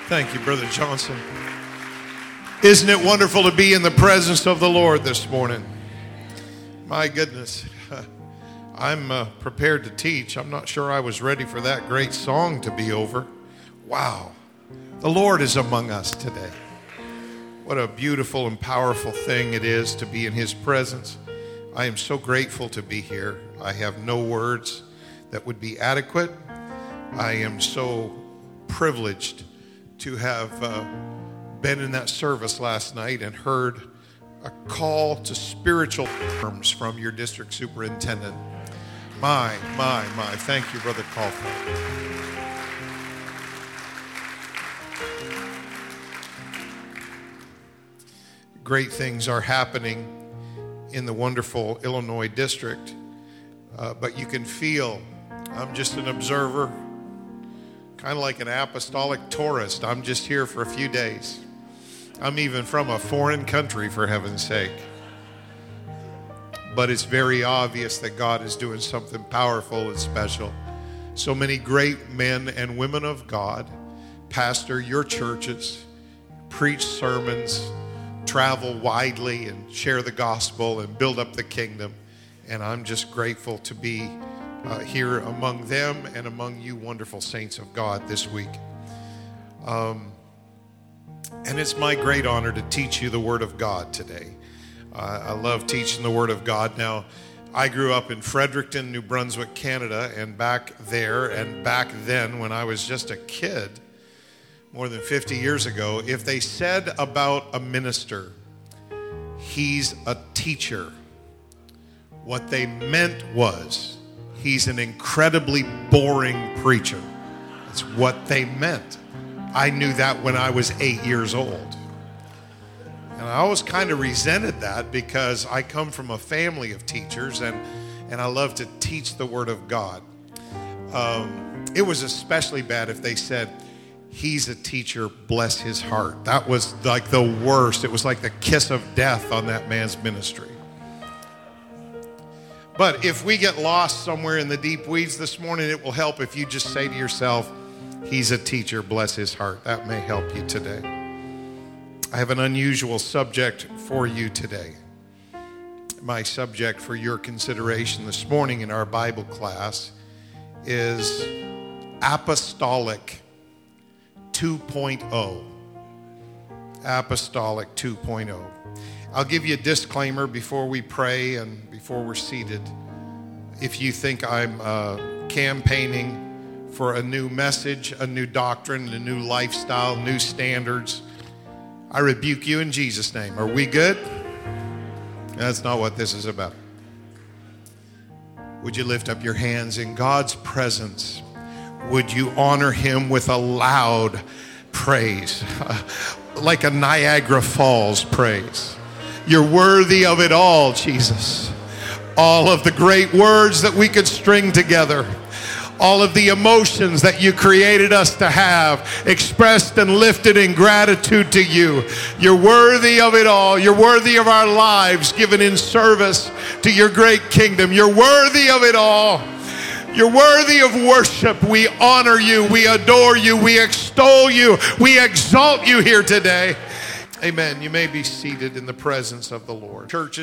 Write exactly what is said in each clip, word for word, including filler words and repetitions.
Thank you, Brother Johnson. Isn't it wonderful to be in the presence of the Lord this morning? My goodness. I'm uh, prepared to teach. I'm not sure I was ready for that great song to be over. Wow. The Lord is among us today. What a beautiful and powerful thing it is to be in His presence. I am so grateful to be here. I have no words that would be adequate. I am so privileged to have uh, been in that service last night and heard a call to spiritual terms from your district superintendent. My, my, my. Thank you, Brother Caulfield. Great things are happening in the wonderful Illinois district, uh, but you can feel, I'm just an observer, kind of like an apostolic tourist. I'm just here for a few days. I'm even from a foreign country, for heaven's sake. But it's very obvious that God is doing something powerful and special. So many great men and women of God pastor your churches, preach sermons, travel widely and share the gospel and build up the kingdom. And I'm just grateful to be uh, here among them and among you wonderful saints of God this week. Um, and it's my great honor to teach you the Word of God today. Uh, I love teaching the Word of God. Now, I grew up in Fredericton, New Brunswick, Canada, and back there and back then when I was just a kid, more than fifty years ago, if they said about a minister, he's a teacher, what they meant was he's an incredibly boring preacher. That's what they meant. I knew that when I was eight years old. And I always kind of resented that because I come from a family of teachers and, and I love to teach the Word of God. Um, it was especially bad if they said, he's a teacher, bless his heart. That was like the worst. It was like the kiss of death on that man's ministry. But if we get lost somewhere in the deep weeds this morning, it will help if you just say to yourself, he's a teacher, bless his heart. That may help you today. I have an unusual subject for you today. My subject for your consideration this morning in our Bible class is Apostolic two point oh. Apostolic two point oh. I'll give you a disclaimer before we pray and before we're seated. If you think I'm uh, campaigning for a new message, a new doctrine, a new lifestyle, new standards, I rebuke you in Jesus' name. Are we good? That's not what this is about. Would you lift up your hands in God's presence? Would you honor Him with a loud praise, like a Niagara Falls praise? You're worthy of it all, Jesus. All of the great words that we could string together, all of the emotions that you created us to have, expressed and lifted in gratitude to you. You're worthy of it all. You're worthy of our lives given in service to your great kingdom. You're worthy of it all. You're worthy of worship. We honor you. We adore you. We extol you. We exalt you here today. Amen. You may be seated in the presence of the Lord. Church,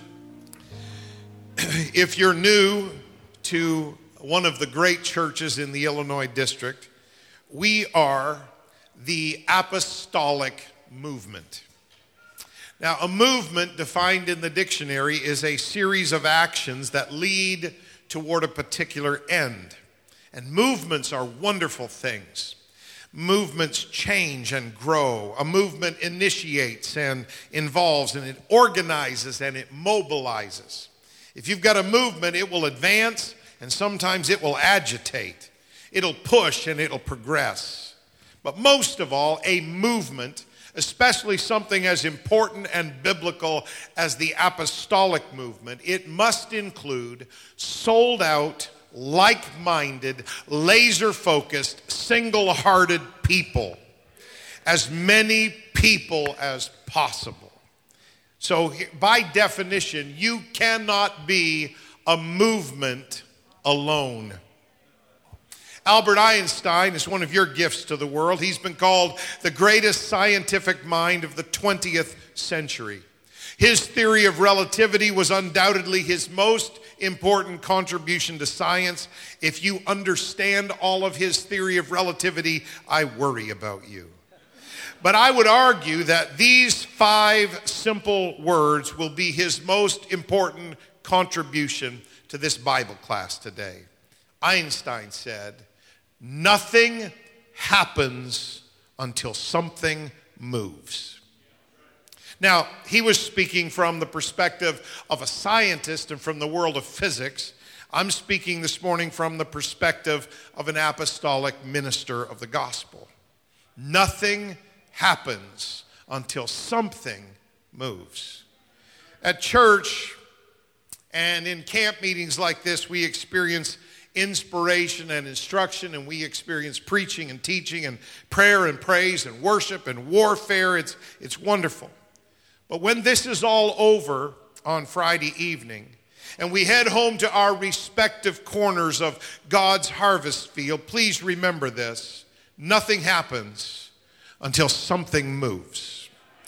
if you're new to one of the great churches in the Illinois district, we are the apostolic movement. Now, a movement defined in the dictionary is a series of actions that lead toward a particular end. And movements are wonderful things. Movements change and grow. A movement initiates and involves, and it organizes and it mobilizes. If you've got a movement, it will advance, and sometimes it will agitate. It'll push and it'll progress. But most of all, a movement, especially something as important and biblical as the apostolic movement, it must include sold out, like-minded, laser-focused, single-hearted people. As many people as possible. So by definition, you cannot be a movement alone. Albert Einstein is one of your gifts to the world. He's been called the greatest scientific mind of the twentieth century. His theory of relativity was undoubtedly his most important contribution to science. If you understand all of his theory of relativity, I worry about you. But I would argue that these five simple words will be his most important contribution to this Bible class today. Einstein said, "Nothing happens until something moves." Now, he was speaking from the perspective of a scientist and from the world of physics. I'm speaking this morning from the perspective of an apostolic minister of the gospel. Nothing happens until something moves. At church and in camp meetings like this, we experience inspiration and instruction, and we experience preaching and teaching and prayer and praise and worship and warfare. It's, it's wonderful. But when this is all over on Friday evening, and we head home to our respective corners of God's harvest field, please remember this: nothing happens until something moves.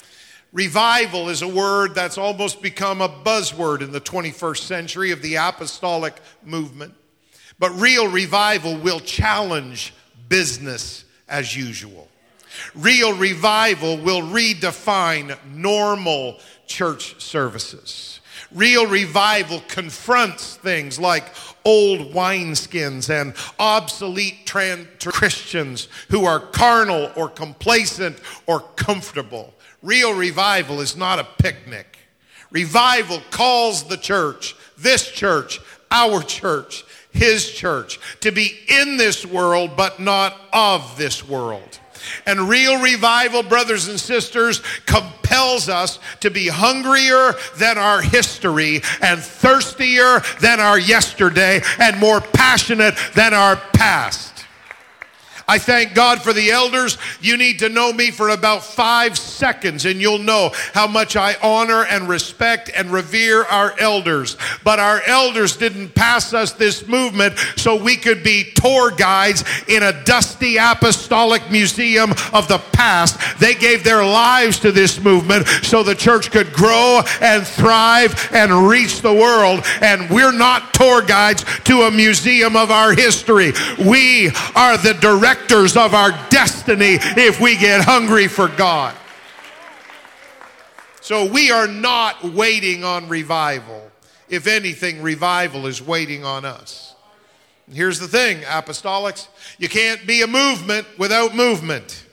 Revival is a word that's almost become a buzzword in the twenty-first century of the apostolic movement. But real revival will challenge business as usual. Real revival will redefine normal church services. Real revival confronts things like old wineskins and obsolete trans- Christians who are carnal or complacent or comfortable. Real revival is not a picnic. Revival calls the church, this church, our church, his church, to be in this world but not of this world. And real revival, brothers and sisters, compels us to be hungrier than our history and thirstier than our yesterday and more passionate than our past. I thank God for the elders. You need to know me for about five seconds and you'll know how much I honor and respect and revere our elders. But our elders didn't pass us this movement so we could be tour guides in a dusty apostolic museum of the past. They gave their lives to this movement so the church could grow and thrive and reach the world. And we're not tour guides to a museum of our history. We are the direct of our destiny if we get hungry for God. So we are not waiting on revival. If anything, revival is waiting on us. And here's the thing, apostolics, you can't be a movement without movement.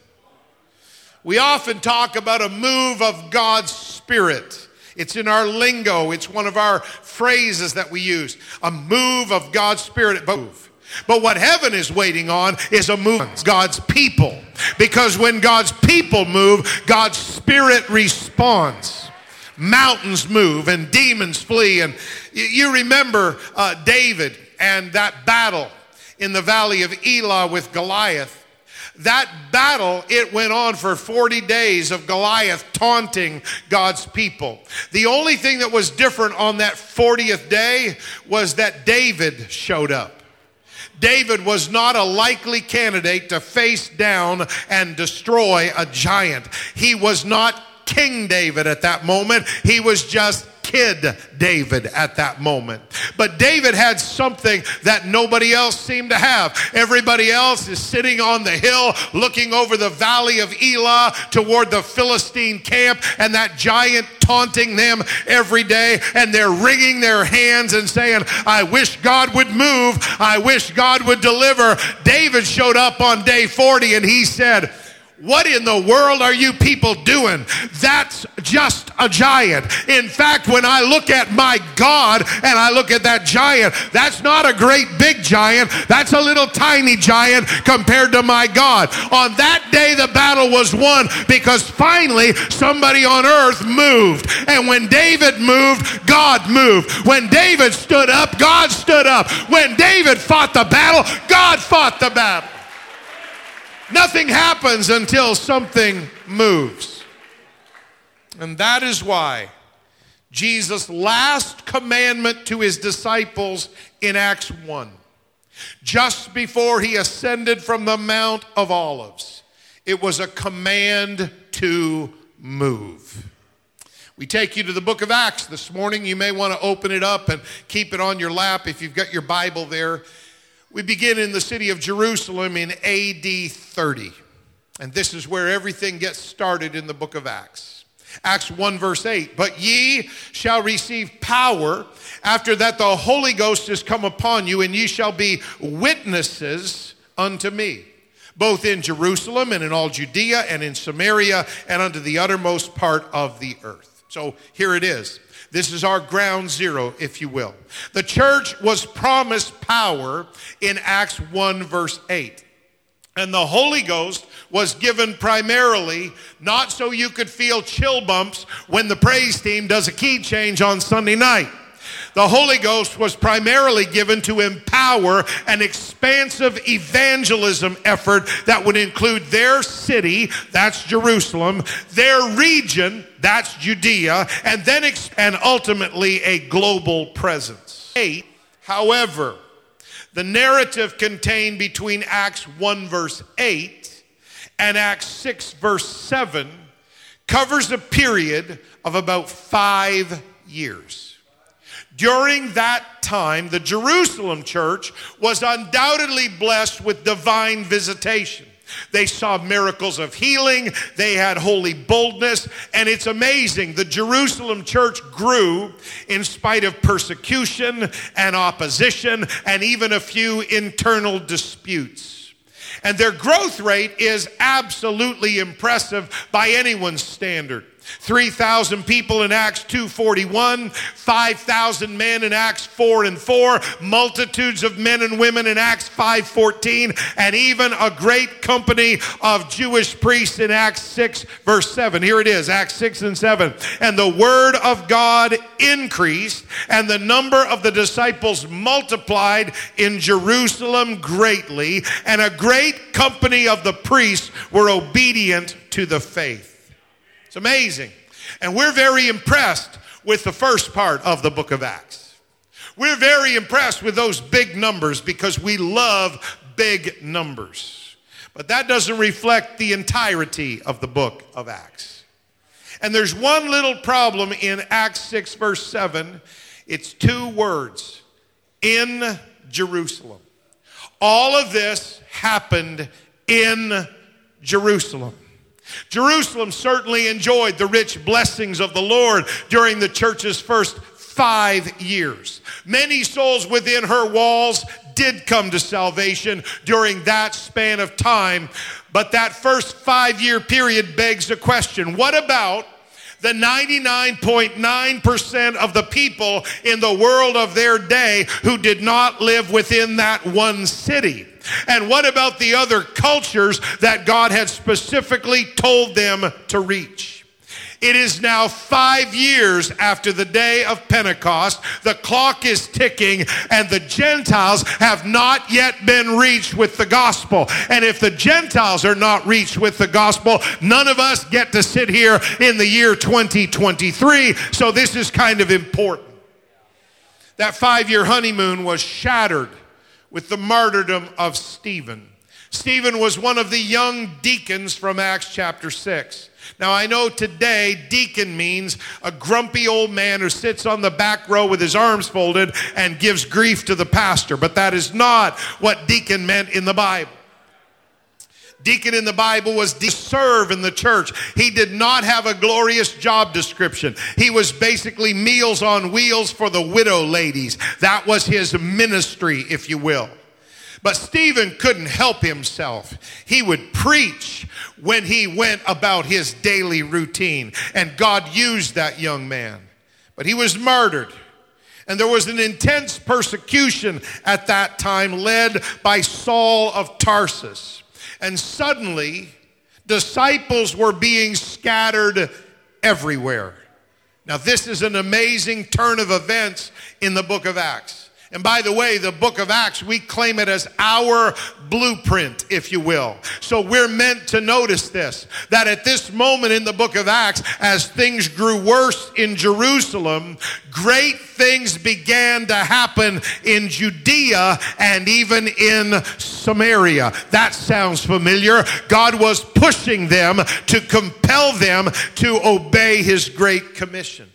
We often talk about a move of God's Spirit. It's in our lingo. It's one of our phrases that we use. A move of God's Spirit. Move. But what heaven is waiting on is a move of God's people. Because when God's people move, God's Spirit responds. Mountains move and demons flee. And you remember uh, David and that battle in the valley of Elah with Goliath. That battle, it went on for forty days of Goliath taunting God's people. The only thing that was different on that fortieth day was that David showed up. David was not a likely candidate to face down and destroy a giant. He was not King David at that moment. He was just Kid David at that moment. But David had something that nobody else seemed to have. Everybody else is sitting on the hill looking over the valley of Elah toward the Philistine camp and that giant taunting them every day, and they're wringing their hands and saying, I wish God would move. I wish God would deliver. David showed up on day forty and he said, what in the world are you people doing? That's just a giant. In fact, when I look at my God and I look at that giant, that's not a great big giant. That's a little tiny giant compared to my God. On that day, the battle was won because finally somebody on earth moved. And when David moved, God moved. When David stood up, God stood up. When David fought the battle, God fought the battle. Nothing happens until something moves. And that is why Jesus' last commandment to his disciples in Acts one just before he ascended from the Mount of Olives. It was a command to move. We take you to the book of Acts this morning. You may want to open it up and keep it on your lap if you've got your Bible there. We begin in the city of Jerusalem in A D thirty. And this is where everything gets started in the book of Acts. Acts one verse eight, but ye shall receive power after that the Holy Ghost is come upon you, and ye shall be witnesses unto me, both in Jerusalem and in all Judea and in Samaria and unto the uttermost part of the earth. So here it is. This is our ground zero, if you will. The church was promised power in Acts one verse eight. And the Holy Ghost was given primarily not so you could feel chill bumps when the praise team does a key change on Sunday night. The Holy Ghost was primarily given to empower an expansive evangelism effort that would include their city, that's Jerusalem, their region, that's Judea, and then ex- and ultimately a global presence. Eight, however, the narrative contained between Acts one verse eight and Acts six verse seven covers a period of about five years. During that time, the Jerusalem church was undoubtedly blessed with divine visitation. They saw miracles of healing. They had holy boldness. And it's amazing. The Jerusalem church grew in spite of persecution and opposition and even a few internal disputes. And their growth rate is absolutely impressive by anyone's standard. three thousand people in Acts two forty-one, five thousand men in Acts four and four, multitudes of men and women in Acts five fourteen, and even a great company of Jewish priests in Acts six verse seven. Here it is, Acts six and seven. And the word of God increased, and the number of the disciples multiplied in Jerusalem greatly, and a great company of the priests were obedient to the faith. It's amazing. And we're very impressed with the first part of the book of Acts. We're very impressed with those big numbers because we love big numbers. But that doesn't reflect the entirety of the book of Acts. And there's one little problem in Acts six verse seven. It's two words. In Jerusalem. All of this happened in Jerusalem. Jerusalem certainly enjoyed the rich blessings of the Lord during the church's first five years. Many souls within her walls did come to salvation during that span of time, but that first five-year period begs a question. What about the ninety-nine point nine percent of the people in the world of their day who did not live within that one city? And what about the other cultures that God had specifically told them to reach? It is now five years after the day of Pentecost. The clock is ticking, and the Gentiles have not yet been reached with the gospel. And if the Gentiles are not reached with the gospel, none of us get to sit here in the year twenty twenty-three. So this is kind of important. That five-year honeymoon was shattered with the martyrdom of Stephen. Stephen was one of the young deacons from Acts chapter six. Now I know today deacon means a grumpy old man who sits on the back row with his arms folded and gives grief to the pastor, but that is not what deacon meant in the Bible. Deacon in the Bible was to serve in the church. He did not have a glorious job description. He was basically Meals on Wheels for the widow ladies. That was his ministry, if you will. But Stephen couldn't help himself. He would preach when he went about his daily routine. And God used that young man. But he was martyred. And there was an intense persecution at that time led by Saul of Tarsus. And suddenly, disciples were being scattered everywhere. Now, this is an amazing turn of events in the book of Acts. And by the way, the book of Acts, we claim it as our blueprint, if you will. So we're meant to notice this, that at this moment in the book of Acts, as things grew worse in Jerusalem, great things began to happen in Judea and even in Samaria. That sounds familiar. God was pushing them to compel them to obey his great commission.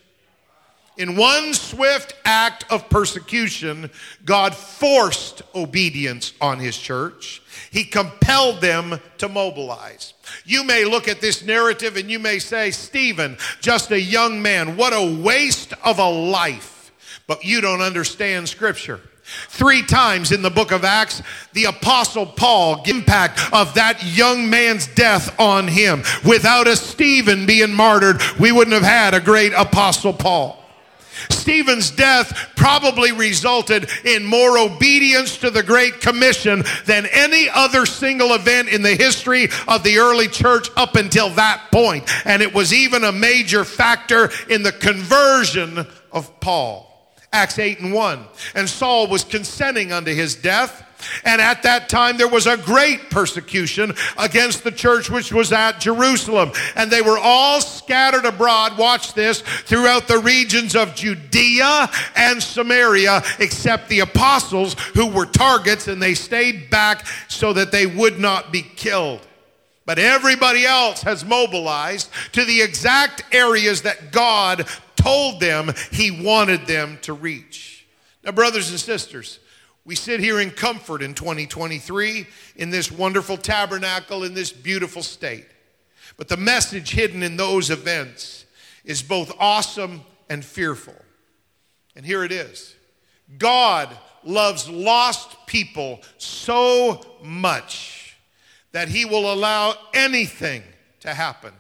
In one swift act of persecution, God forced obedience on his church. He compelled them to mobilize. You may look at this narrative and you may say, Stephen, just a young man, what a waste of a life. But you don't understand Scripture. Three times in the book of Acts, the Apostle Paul gives impact of that young man's death on him. Without a Stephen being martyred, we wouldn't have had a great Apostle Paul. Stephen's death probably resulted in more obedience to the Great Commission than any other single event in the history of the early church up until that point. And it was even a major factor in the conversion of Paul. Acts eight and one. And Saul was consenting unto his death. And at that time there was a great persecution against the church which was at Jerusalem. And they were all scattered abroad, watch this, throughout the regions of Judea and Samaria, except the apostles who were targets, and they stayed back so that they would not be killed. But everybody else has mobilized to the exact areas that God told them he wanted them to reach. Now, brothers and sisters, we sit here in comfort in twenty twenty-three in this wonderful tabernacle in this beautiful state. But the message hidden in those events is both awesome and fearful. And here it is. God loves lost people so much that he will allow anything to happen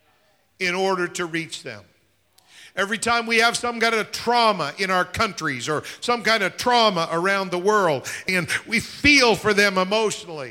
in order to reach them. Every time we have some kind of trauma in our countries or some kind of trauma around the world, and we feel for them emotionally,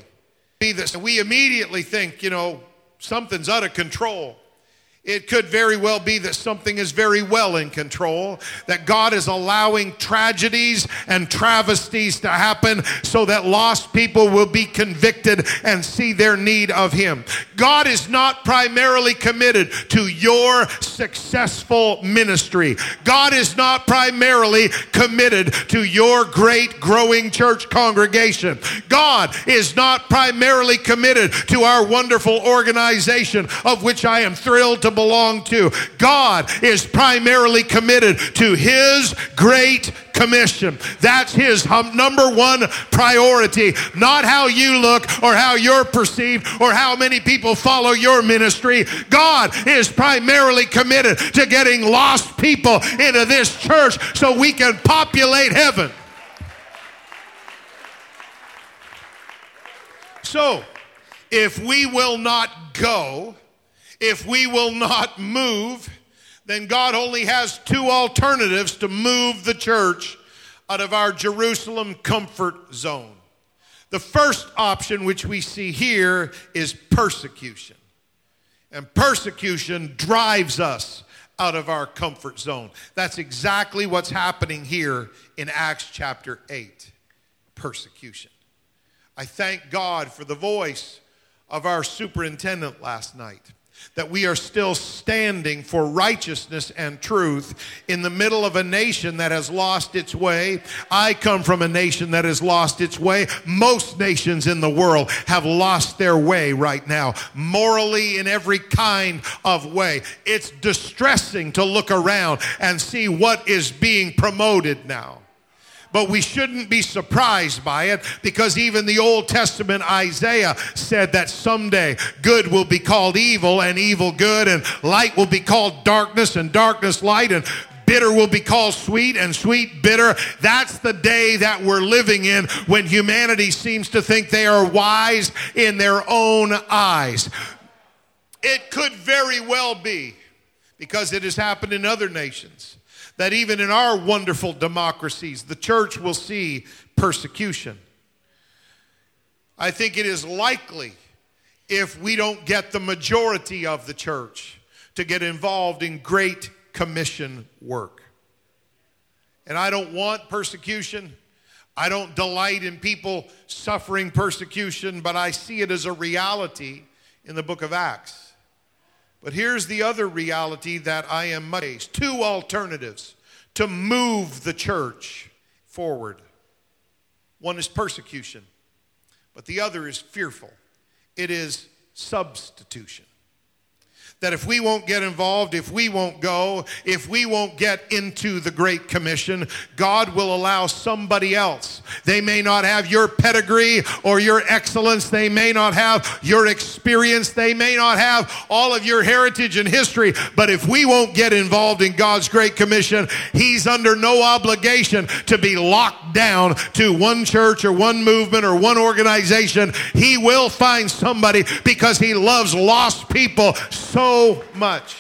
we immediately think, you know, something's out of control. It could very well be that something is very well in control, that God is allowing tragedies and travesties to happen so that lost people will be convicted and see their need of him. God is not primarily committed to your successful ministry. God is not primarily committed to your great growing church congregation. God is not primarily committed to our wonderful organization, of which I am thrilled to belong to. God is primarily committed to his great commission. That's his hum, number one priority, not how you look or how you're perceived or how many people follow your ministry. God is primarily committed to getting lost people into this church so we can populate heaven. So, if we will not go, if we will not move, then God only has two alternatives to move the church out of our Jerusalem comfort zone. The first option, which we see here, is persecution. And persecution drives us out of our comfort zone. That's exactly what's happening here in Acts chapter eight. Persecution. I thank God for the voice of our superintendent last night, that we are still standing for righteousness and truth in the middle of a nation that has lost its way. I come from a nation that has lost its way. Most nations in the world have lost their way right now, morally in every kind of way. It's distressing to look around and see what is being promoted now. But we shouldn't be surprised by it, because even the Old Testament Isaiah said that someday good will be called evil and evil good, and light will be called darkness and darkness light, and bitter will be called sweet and sweet bitter. That's the day that we're living in, when humanity seems to think they are wise in their own eyes. It could very well be, because it has happened in other nations, that even in our wonderful democracies, the church will see persecution. I think it is likely, if we don't get the majority of the church to get involved in Great Commission work. And I don't want persecution, I don't delight in people suffering persecution, but I see it as a reality in the book of Acts. But here's the other reality that I am faced. Two alternatives to move the church forward. One is persecution, but the other is fearful. It is substitution. That if we won't get involved, if we won't go, if we won't get into the Great Commission, God will allow somebody else. They may not have your pedigree or your excellence. They may not have your experience. They may not have all of your heritage and history. But if we won't get involved in God's Great Commission, He's under no obligation to be locked down to one church or one movement or one organization. He will find somebody because He loves lost people so So much.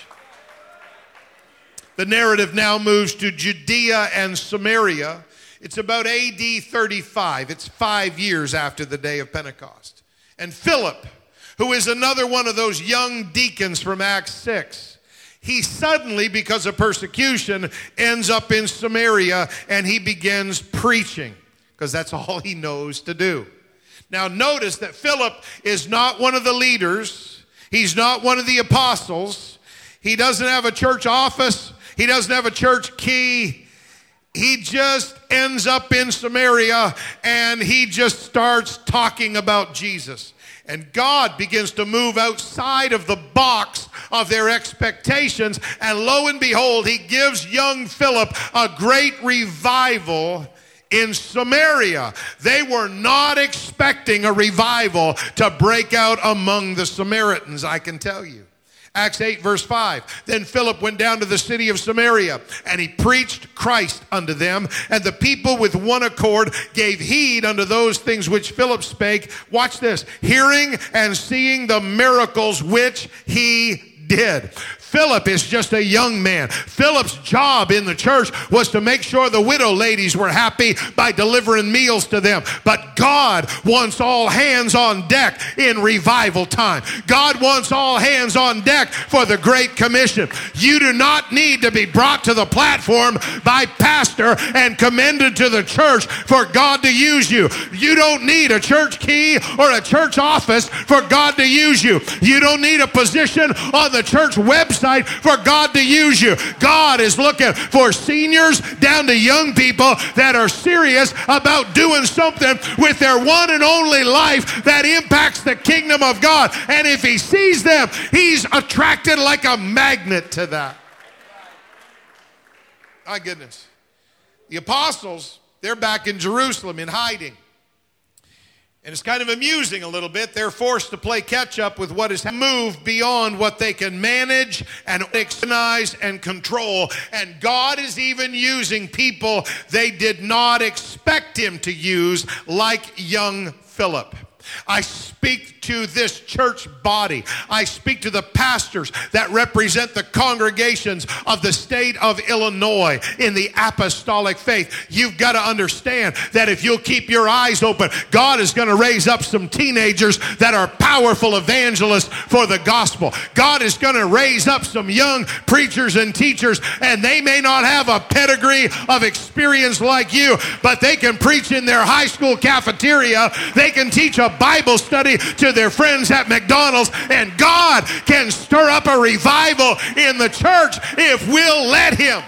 The narrative now moves to Judea and Samaria. It's about A D thirty-five. It's five years after the day of Pentecost. And Philip, who is another one of those young deacons from Acts six, he suddenly, because of persecution, ends up in Samaria and he begins preaching because that's all he knows to do. Now notice that Philip is not one of the leaders. He's not one of the apostles. He doesn't have a church office. He doesn't have a church key. He just ends up in Samaria and he just starts talking about Jesus. And God begins to move outside of the box of their expectations. And lo and behold, He gives young Philip a great revival in Samaria. They were not expecting a revival to break out among the Samaritans, I can tell you. Acts eight verse five. Then Philip went down to the city of Samaria, and he preached Christ unto them. And the people with one accord gave heed unto those things which Philip spake. Watch this. Hearing and seeing the miracles which he did. Philip is just a young man. Philip's job in the church was to make sure the widow ladies were happy by delivering meals to them. But God wants all hands on deck in revival time. God wants all hands on deck for the Great Commission. You do not need to be brought to the platform by pastor and commended to the church for God to use you. You don't need a church key or a church office for God to use you. You don't need a position on the church website for God to use you. God is looking for seniors down to young people that are serious about doing something with their one and only life that impacts the kingdom of God. And if He sees them, He's attracted like a magnet to that. My goodness. The apostles, they're back in Jerusalem in hiding. And it's kind of amusing a little bit. They're forced to play catch up with what has moved beyond what they can manage and organize and control. And God is even using people they did not expect Him to use, like young Philip. I speak to this church body. I speak to the pastors that represent the congregations of the state of Illinois in the apostolic faith. You've got to understand that if you'll keep your eyes open, God is going to raise up some teenagers that are powerful evangelists for the gospel. God is going to raise up some young preachers and teachers, and they may not have a pedigree of experience like you, but they can preach in their high school cafeteria. They can teach a Bible study to their friends at McDonald's, and God can stir up a revival in the church if we'll let Him.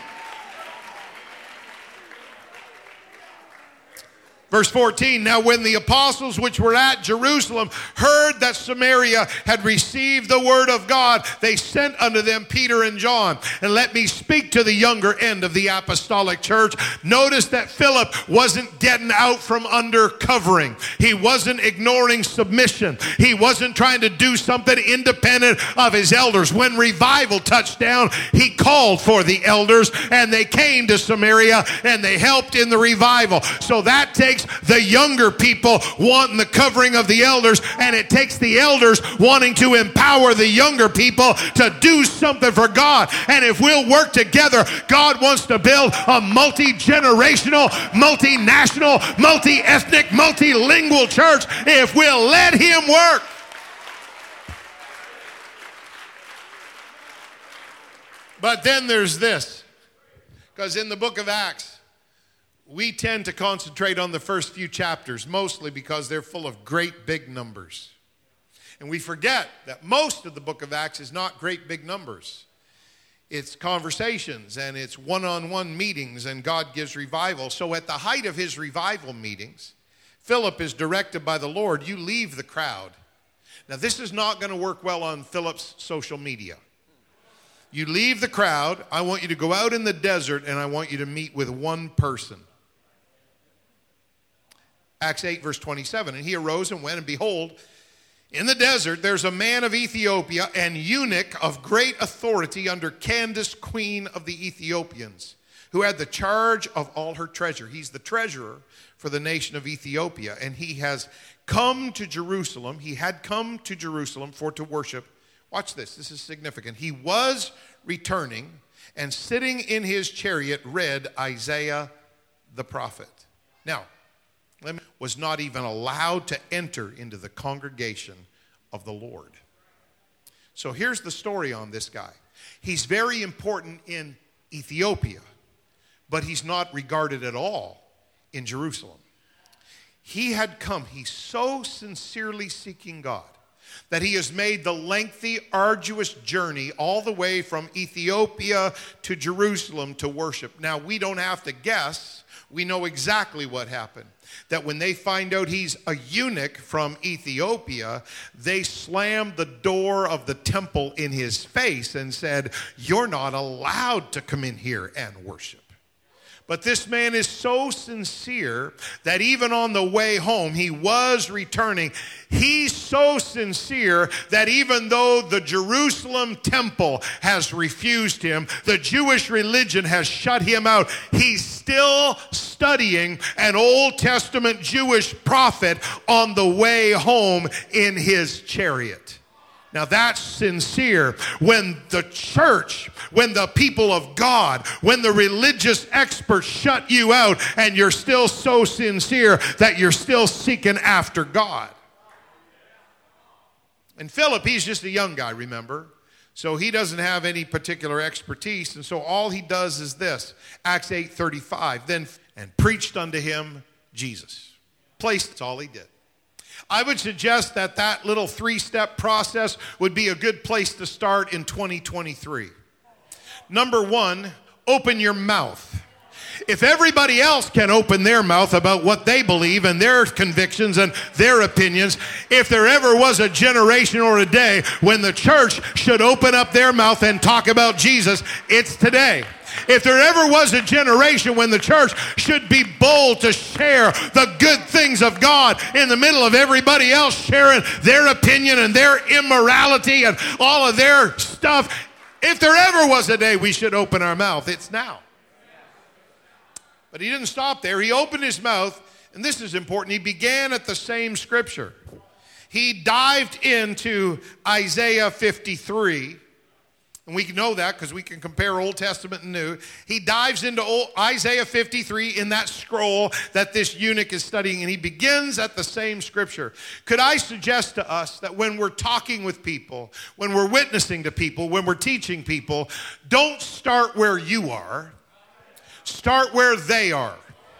Verse fourteen, now when the apostles which were at Jerusalem heard that Samaria had received the word of God, they sent unto them Peter and John. And let me speak to the younger end of the apostolic church. Notice that Philip wasn't getting out from under covering. He wasn't ignoring submission. He wasn't trying to do something independent of his elders. When revival touched down, he called for the elders, and they came to Samaria, and they helped in the revival. So that takes the younger people wanting the covering of the elders, and it takes the elders wanting to empower the younger people to do something for God. And if we'll work together, God wants to build a multi-generational, multinational, multi-ethnic, multilingual church if we'll let Him work. But then there's this, because in the book of Acts, we tend to concentrate on the first few chapters, mostly because they're full of great big numbers. And we forget that most of the book of Acts is not great big numbers. It's conversations and it's one-on-one meetings, and God gives revival. So at the height of his revival meetings, Philip is directed by the Lord, you leave the crowd. Now this is not going to work well on Philip's social media. You leave the crowd. I want you to go out in the desert and I want you to meet with one person. Acts eight verse twenty-seven, and he arose and went, and behold, in the desert there's a man of Ethiopia, an eunuch of great authority under Candace, queen of the Ethiopians, who had the charge of all her treasure. He's the treasurer for the nation of Ethiopia, and he has come to Jerusalem. He had come to Jerusalem for to worship. Watch this. This is significant. He was returning, and sitting in his chariot read Isaiah the prophet. Now, was not even allowed to enter into the congregation of the Lord. So here's the story on this guy. He's very important in Ethiopia, but he's not regarded at all in Jerusalem. He had come, he's so sincerely seeking God that he has made the lengthy, arduous journey all the way from Ethiopia to Jerusalem to worship. Now, we don't have to guess. We know exactly what happened. That when they find out he's a eunuch from Ethiopia, they slammed the door of the temple in his face and said, you're not allowed to come in here and worship. But this man is so sincere that even on the way home, he was returning. He's so sincere that even though the Jerusalem temple has refused him, the Jewish religion has shut him out, he's still studying an Old Testament Jewish prophet on the way home in his chariot. Now that's sincere. When the church, when the people of God, when the religious experts shut you out and you're still so sincere that you're still seeking after God. And Philip, he's just a young guy, remember? So he doesn't have any particular expertise. And so all he does is this. Acts eight thirty-five. Then, and preached unto him Jesus. Placed, that's all he did. I would suggest that that little three-step process would be a good place to start in twenty twenty-three. Number one, open your mouth. If everybody else can open their mouth about what they believe and their convictions and their opinions, if there ever was a generation or a day when the church should open up their mouth and talk about Jesus, it's today. If there ever was a generation when the church should be bold to share the good things of God in the middle of everybody else sharing their opinion and their immorality and all of their stuff, if there ever was a day we should open our mouth, it's now. But he didn't stop there. He opened his mouth, and this is important. He began at the same scripture. He dived into Isaiah fifty-three. And we know that because we can compare Old Testament and New. He dives into old Isaiah fifty-three in that scroll that this eunuch is studying, and he begins at the same scripture. Could I suggest to us that when we're talking with people, when we're witnessing to people, when we're teaching people, don't start where you are. Start where they are.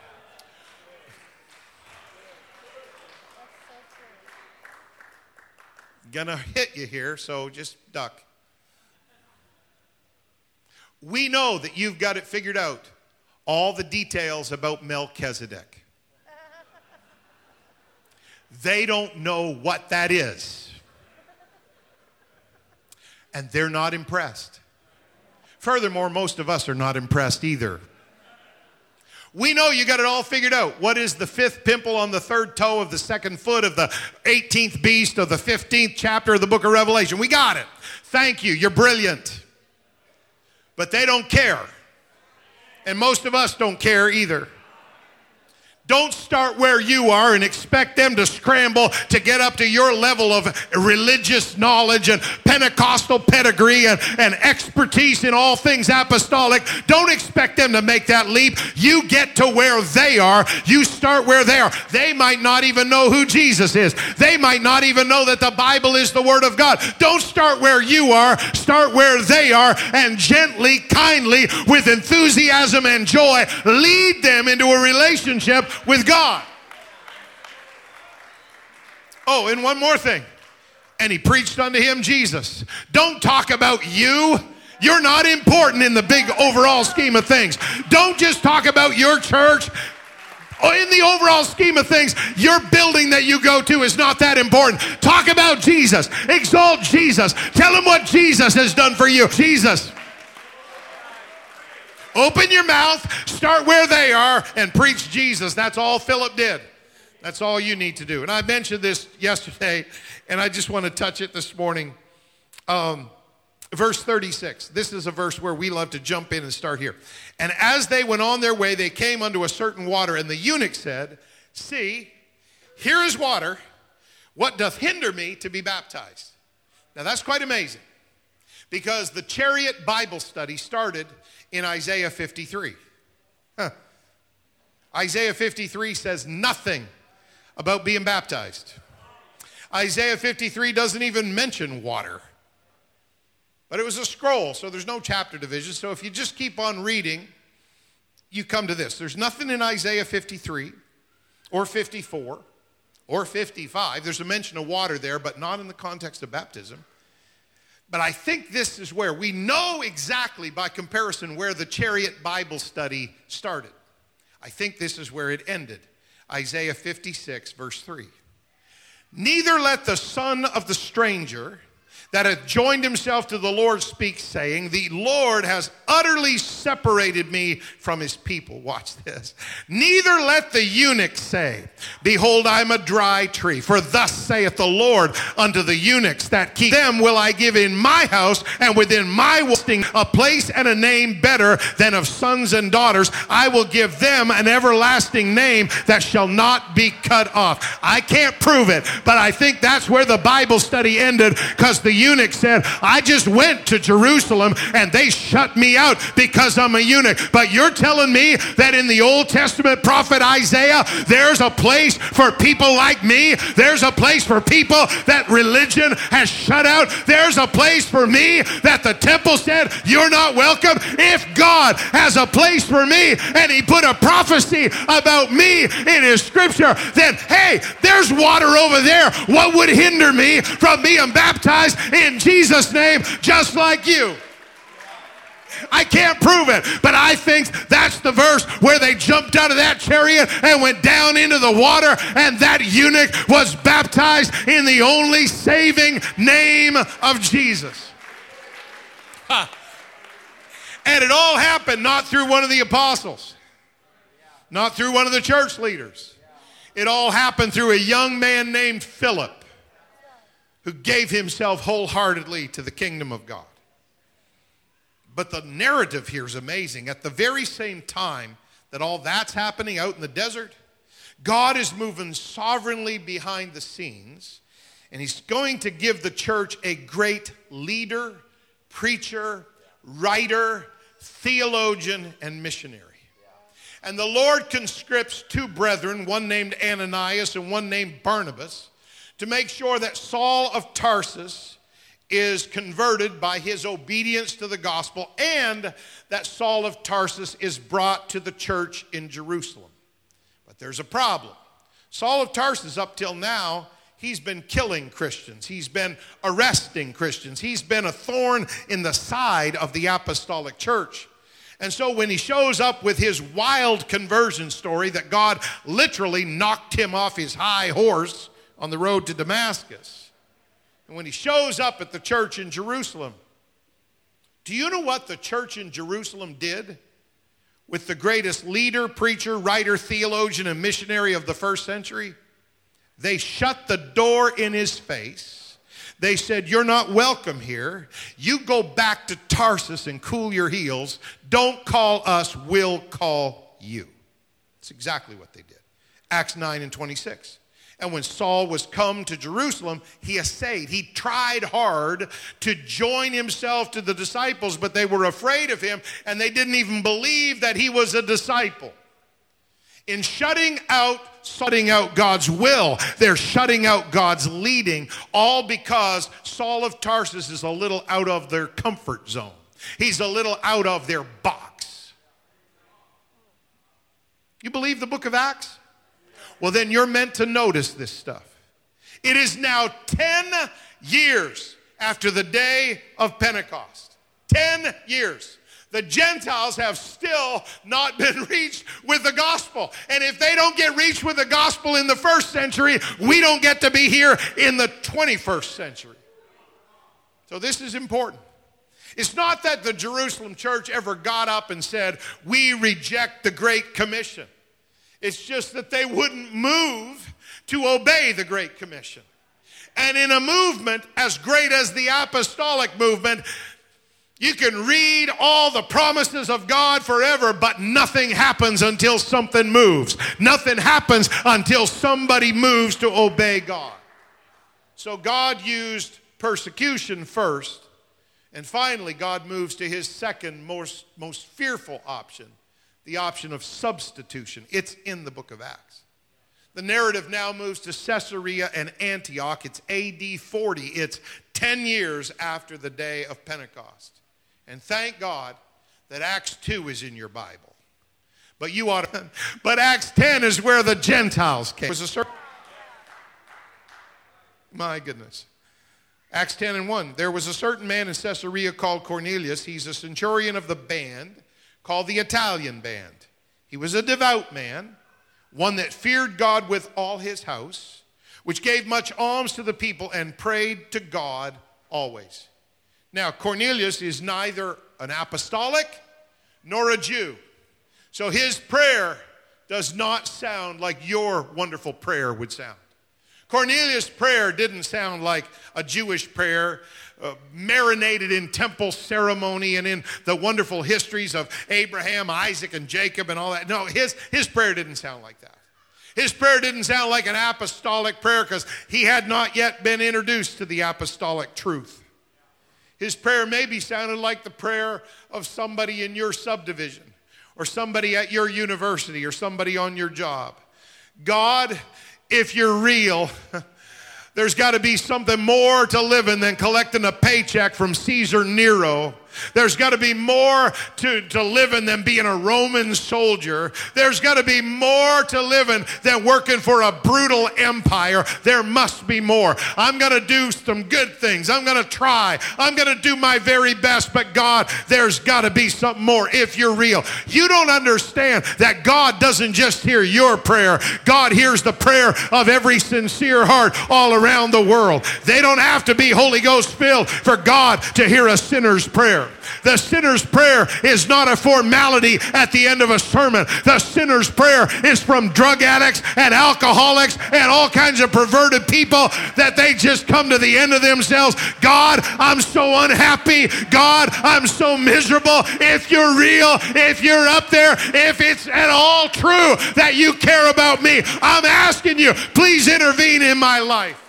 Gonna hit you here, so just duck. We know that you've got it figured out, all the details about Melchizedek. They don't know what that is. And they're not impressed. Furthermore, most of us are not impressed either. We know you got it all figured out. What is the fifth pimple on the third toe of the second foot of the eighteenth beast of the fifteenth chapter of the book of Revelation? We got it. Thank you. You're brilliant. But they don't care. And most of us don't care either. Don't start where you are and expect them to scramble to get up to your level of religious knowledge and Pentecostal pedigree and, and expertise in all things apostolic. Don't expect them to make that leap. You get to where they are. You start where they are. They might not even know who Jesus is. They might not even know that the Bible is the Word of God. Don't start where you are. Start where they are, and gently, kindly, with enthusiasm and joy, lead them into a relationship with God. Oh, and one more thing. And he preached unto him Jesus. Don't talk about you. You're not important in the big overall scheme of things. Don't just talk about your church. In the overall scheme of things, your building that you go to is not that important. Talk about Jesus. Exalt Jesus. Tell him what Jesus has done for you. Jesus. Open your mouth, start where they are, and preach Jesus. That's all Philip did. That's all you need to do. And I mentioned this yesterday, and I just want to touch it this morning. Um, verse thirty-six. This is a verse where we love to jump in and start here. And as they went on their way, they came unto a certain water, and the eunuch said, See, here is water. What doth hinder me to be baptized? Now that's quite amazing, because the Chariot Bible study started in Isaiah fifty-three. Huh. Isaiah fifty-three says nothing about being baptized. Isaiah fifty-three doesn't even mention water. But it was a scroll, so there's no chapter division. So if you just keep on reading, you come to this. There's nothing in Isaiah fifty-three or fifty-four or fifty-five. There's a mention of water there, but not in the context of baptism. But I think this is where we know exactly by comparison where the Chariot Bible study started. I think this is where it ended. Isaiah fifty-six, verse three. Neither let the son of the stranger that hath joined himself to the Lord speak, saying, The Lord has utterly separated me from his people. Watch this. Neither let the eunuch say, Behold, I am a dry tree. For thus saith the Lord unto the eunuchs that keep them will I give in my house and within my wasting a place and a name better than of sons and daughters. I will give them an everlasting name that shall not be cut off. I can't prove it, but I think that's where the Bible study ended, because the eunuch said, I just went to Jerusalem and they shut me out because I'm a eunuch. But you're telling me that in the Old Testament prophet Isaiah, there's a place for people like me. There's a place for people that religion has shut out. There's a place for me that the temple said, you're not welcome. If God has a place for me and he put a prophecy about me in his scripture, then hey, there's water over there. What would hinder me from being baptized in Jesus' name, just like you? I can't prove it, but I think that's the verse where they jumped out of that chariot and went down into the water, and that eunuch was baptized in the only saving name of Jesus. Huh. And it all happened not through one of the apostles, not through one of the church leaders. It all happened through a young man named Philip, who gave himself wholeheartedly to the kingdom of God. But the narrative here is amazing. At the very same time that all that's happening out in the desert, God is moving sovereignly behind the scenes, and he's going to give the church a great leader, preacher, writer, theologian, and missionary. And the Lord conscripts two brethren, one named Ananias and one named Barnabas, to make sure that Saul of Tarsus is converted by his obedience to the gospel, and that Saul of Tarsus is brought to the church in Jerusalem. But there's a problem. Saul of Tarsus, up till now, he's been killing Christians. He's been arresting Christians. He's been a thorn in the side of the apostolic church. And so when he shows up with his wild conversion story that God literally knocked him off his high horse on the road to Damascus, and when he shows up at the church in Jerusalem, do you know what the church in Jerusalem did with the greatest leader, preacher, writer, theologian, and missionary of the first century? They shut the door in his face. They said, you're not welcome here. You go back to Tarsus and cool your heels. Don't call us, we'll call you. That's exactly what they did. Acts nine and twenty-six. And when Saul was come to Jerusalem, he essayed. He tried hard to join himself to the disciples, but they were afraid of him, and they didn't even believe that he was a disciple. In shutting out, shutting out God's will, they're shutting out God's leading, all because Saul of Tarsus is a little out of their comfort zone. He's a little out of their box. You believe the book of Acts? Well, then you're meant to notice this stuff. It is now ten years after the day of Pentecost. ten years. The Gentiles have still not been reached with the gospel. And if they don't get reached with the gospel in the first century, we don't get to be here in the twenty-first century. So this is important. It's not that the Jerusalem church ever got up and said, we reject the Great Commission. It's just that they wouldn't move to obey the Great Commission. And in a movement as great as the apostolic movement, you can read all the promises of God forever, but nothing happens until something moves. Nothing happens until somebody moves to obey God. So God used persecution first, and finally God moves to his second most, most fearful option, the option of substitution. It's in the book of Acts. The narrative now moves to Caesarea and Antioch. It's A D forty. It's ten years after the day of Pentecost. And thank God that Acts two is in your Bible. But you ought to, but Acts ten is where the Gentiles came. It was a certain, my goodness. Acts ten and one. There was a certain man in Caesarea called Cornelius. He's a centurion of the band called the Italian band. He was a devout man, one that feared God with all his house, which gave much alms to the people and prayed to God always. Now, Cornelius is neither an apostolic nor a Jew. So his prayer does not sound like your wonderful prayer would sound. Cornelius' prayer didn't sound like a Jewish prayer, uh, marinated in temple ceremony and in the wonderful histories of Abraham, Isaac, and Jacob and all that. No, his, his prayer didn't sound like that. His prayer didn't sound like an apostolic prayer because he had not yet been introduced to the apostolic truth. His prayer maybe sounded like the prayer of somebody in your subdivision or somebody at your university or somebody on your job. God, if you're real, there's got to be something more to living than collecting a paycheck from Caesar Nero. There's got to be more to, to living than being a Roman soldier. There's got to be more to living than working for a brutal empire. There must be more. I'm going to do some good things. I'm going to try. I'm going to do my very best. But God, there's got to be something more if you're real. You don't understand that God doesn't just hear your prayer. God hears the prayer of every sincere heart all around the world. They don't have to be Holy Ghost filled for God to hear a sinner's prayer. The sinner's prayer is not a formality at the end of a sermon. The sinner's prayer is from drug addicts and alcoholics and all kinds of perverted people that they just come to the end of themselves. God, I'm so unhappy. God, I'm so miserable. If you're real, if you're up there, if it's at all true that you care about me, I'm asking you, please intervene in my life.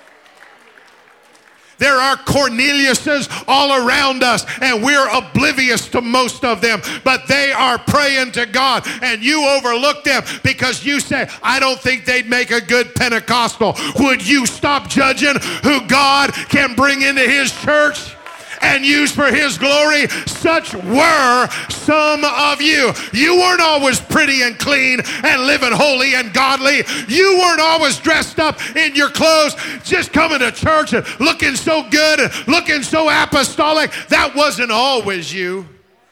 There are Corneliuses all around us, and we're oblivious to most of them, but they are praying to God, and you overlook them because you say, I don't think they'd make a good Pentecostal. Would you stop judging who God can bring into his church and use for his glory? Such were some of you. You weren't always pretty and clean and living holy and godly. You weren't always dressed up in your clothes, just coming to church and looking so good and looking so apostolic. That wasn't always you.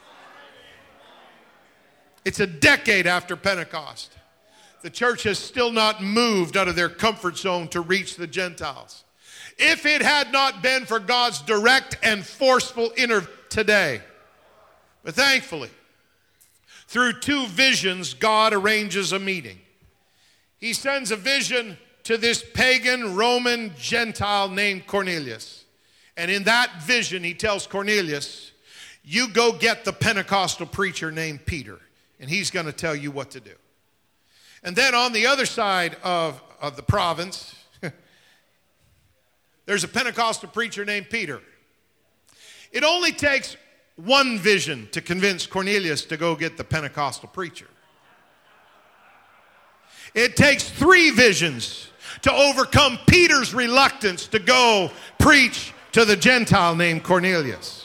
It's a decade after Pentecost. The church has still not moved out of their comfort zone to reach the Gentiles. If it had not been for God's direct and forceful intervention today. But thankfully, through two visions, God arranges a meeting. He sends a vision to this pagan Roman Gentile named Cornelius. And in that vision, he tells Cornelius, you go get the Pentecostal preacher named Peter, and he's going to tell you what to do. And then on the other side of, of the province, there's a Pentecostal preacher named Peter. It only takes one vision to convince Cornelius to go get the Pentecostal preacher. It takes three visions to overcome Peter's reluctance to go preach to the Gentile named Cornelius.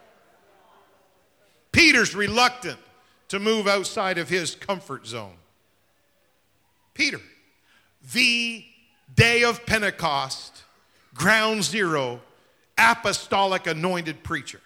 Peter's reluctant to move outside of his comfort zone. Peter, the day of Pentecost, ground zero, apostolic anointed preacher.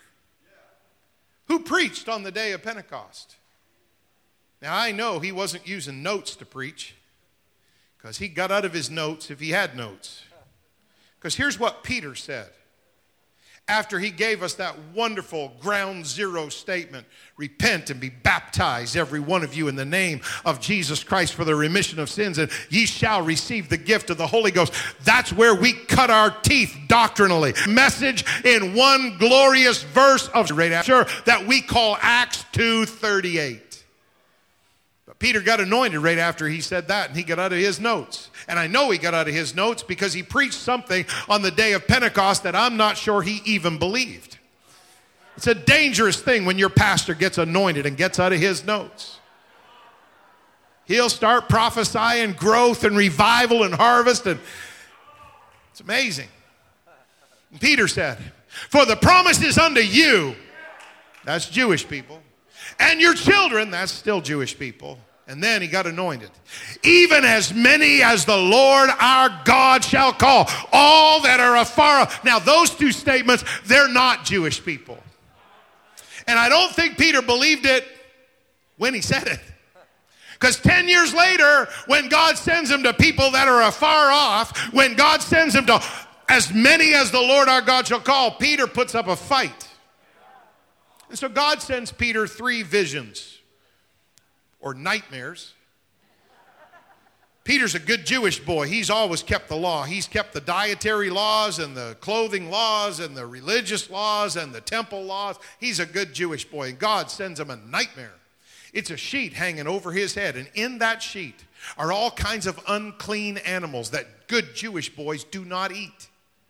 Who preached on the day of Pentecost? Now I know he wasn't using notes to preach, because he got out of his notes if he had notes. Because here's what Peter said after he gave us that wonderful ground zero statement: repent and be baptized, every one of you, in the name of Jesus Christ for the remission of sins, and ye shall receive the gift of the Holy Ghost. That's where we cut our teeth doctrinally. Message in one glorious verse of sure that we call Acts two thirty-eight. But Peter got anointed right after he said that, and he got out of his notes. And I know he got out of his notes because he preached something on the day of Pentecost that I'm not sure he even believed. It's a dangerous thing when your pastor gets anointed and gets out of his notes. He'll start prophesying growth and revival and harvest, and it's amazing. And Peter said, for the promise is unto you, that's Jewish people, and your children, that's still Jewish people. And then he got anointed. Even as many as the Lord our God shall call, all that are afar off. Now those two statements, they're not Jewish people. And I don't think Peter believed it when he said it. Because ten years later, when God sends him to people that are afar off, when God sends him to as many as the Lord our God shall call, Peter puts up a fight. And so God sends Peter three visions. Or nightmares. Peter's a good Jewish boy. He's always kept the law. He's kept the dietary laws and the clothing laws and the religious laws and the temple laws. He's a good Jewish boy. And God sends him a nightmare. It's a sheet hanging over his head. And in that sheet are all kinds of unclean animals that good Jewish boys do not eat.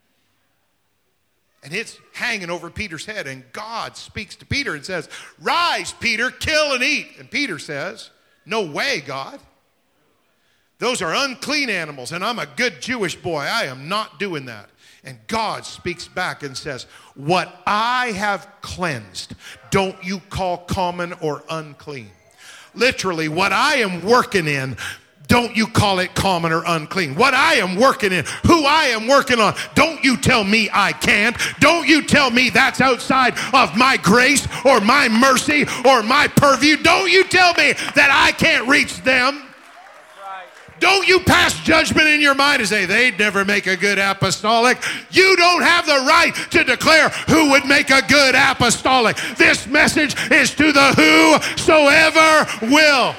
And it's hanging over Peter's head. And God speaks to Peter and says, rise, Peter, kill and eat. And Peter says, no way, God. Those are unclean animals, and I'm a good Jewish boy. I am not doing that. And God speaks back and says, what I have cleansed, don't you call common or unclean. Literally, what I am working in, don't you call it common or unclean. What I am working in, who I am working on, don't you tell me I can't. Don't you tell me that's outside of my grace or my mercy or my purview. Don't you tell me that I can't reach them. Don't you pass judgment in your mind and say, they'd never make a good apostolic. You don't have the right to declare who would make a good apostolic. This message is to the whosoever will.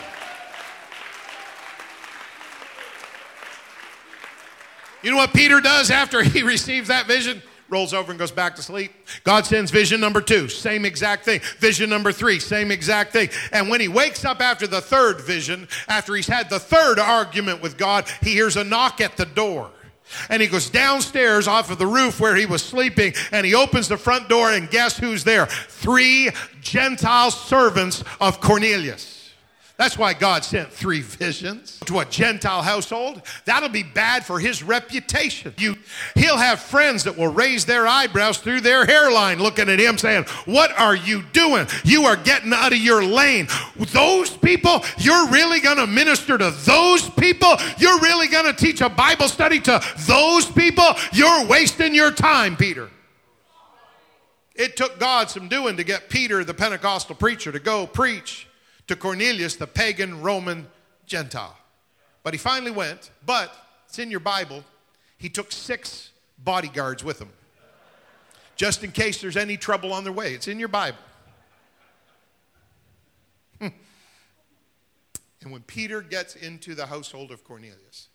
You know what Peter does after he receives that vision? Rolls over and goes back to sleep. God sends vision number two, same exact thing. Vision number three, same exact thing. And when he wakes up after the third vision, after he's had the third argument with God, he hears a knock at the door. And he goes downstairs off of the roof where he was sleeping, and he opens the front door, and guess who's there? Three Gentile servants of Cornelius. That's why God sent three visions to a Gentile household. That'll be bad for his reputation. You, he'll have friends that will raise their eyebrows through their hairline looking at him saying, what are you doing? You are getting out of your lane. Those people, you're really going to minister to those people? You're really going to teach a Bible study to those people? You're wasting your time, Peter. It took God some doing to get Peter, the Pentecostal preacher, to go preach to Cornelius, the pagan Roman Gentile. But he finally went, but it's in your Bible, he took six bodyguards with him, just in case there's any trouble on their way. It's in your Bible. And when Peter gets into the household of Cornelius,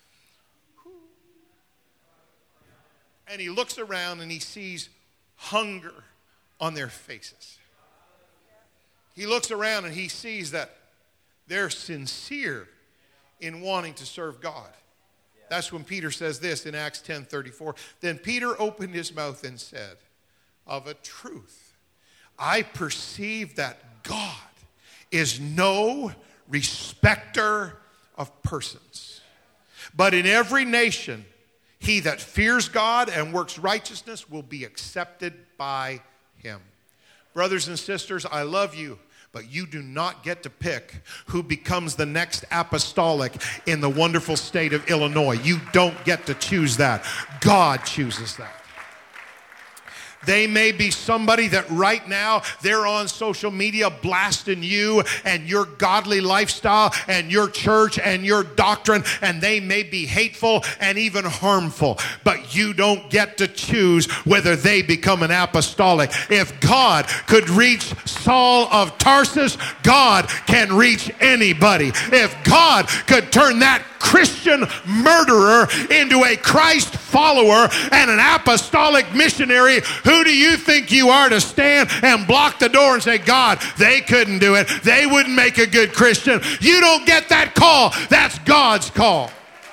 and he looks around and he sees hunger on their faces. He looks around and he sees that they're sincere in wanting to serve God. That's when Peter says this in Acts ten thirty-four. Then Peter opened his mouth and said, of a truth, I perceive that God is no respecter of persons, but in every nation, he that fears God and works righteousness will be accepted by him. Brothers and sisters, I love you, but you do not get to pick who becomes the next apostolic in the wonderful state of Illinois. You don't get to choose that. God chooses that. They may be somebody that right now they're on social media blasting you and your godly lifestyle and your church and your doctrine, and they may be hateful and even harmful, but you don't get to choose whether they become an apostolic. If God could reach Saul of Tarsus, God can reach anybody. If God could turn that Christian murderer into a Christ follower and an apostolic missionary, who do you think you are to stand and block the door and say, God, they couldn't do it. They wouldn't make a good Christian. You don't get that call. That's God's call.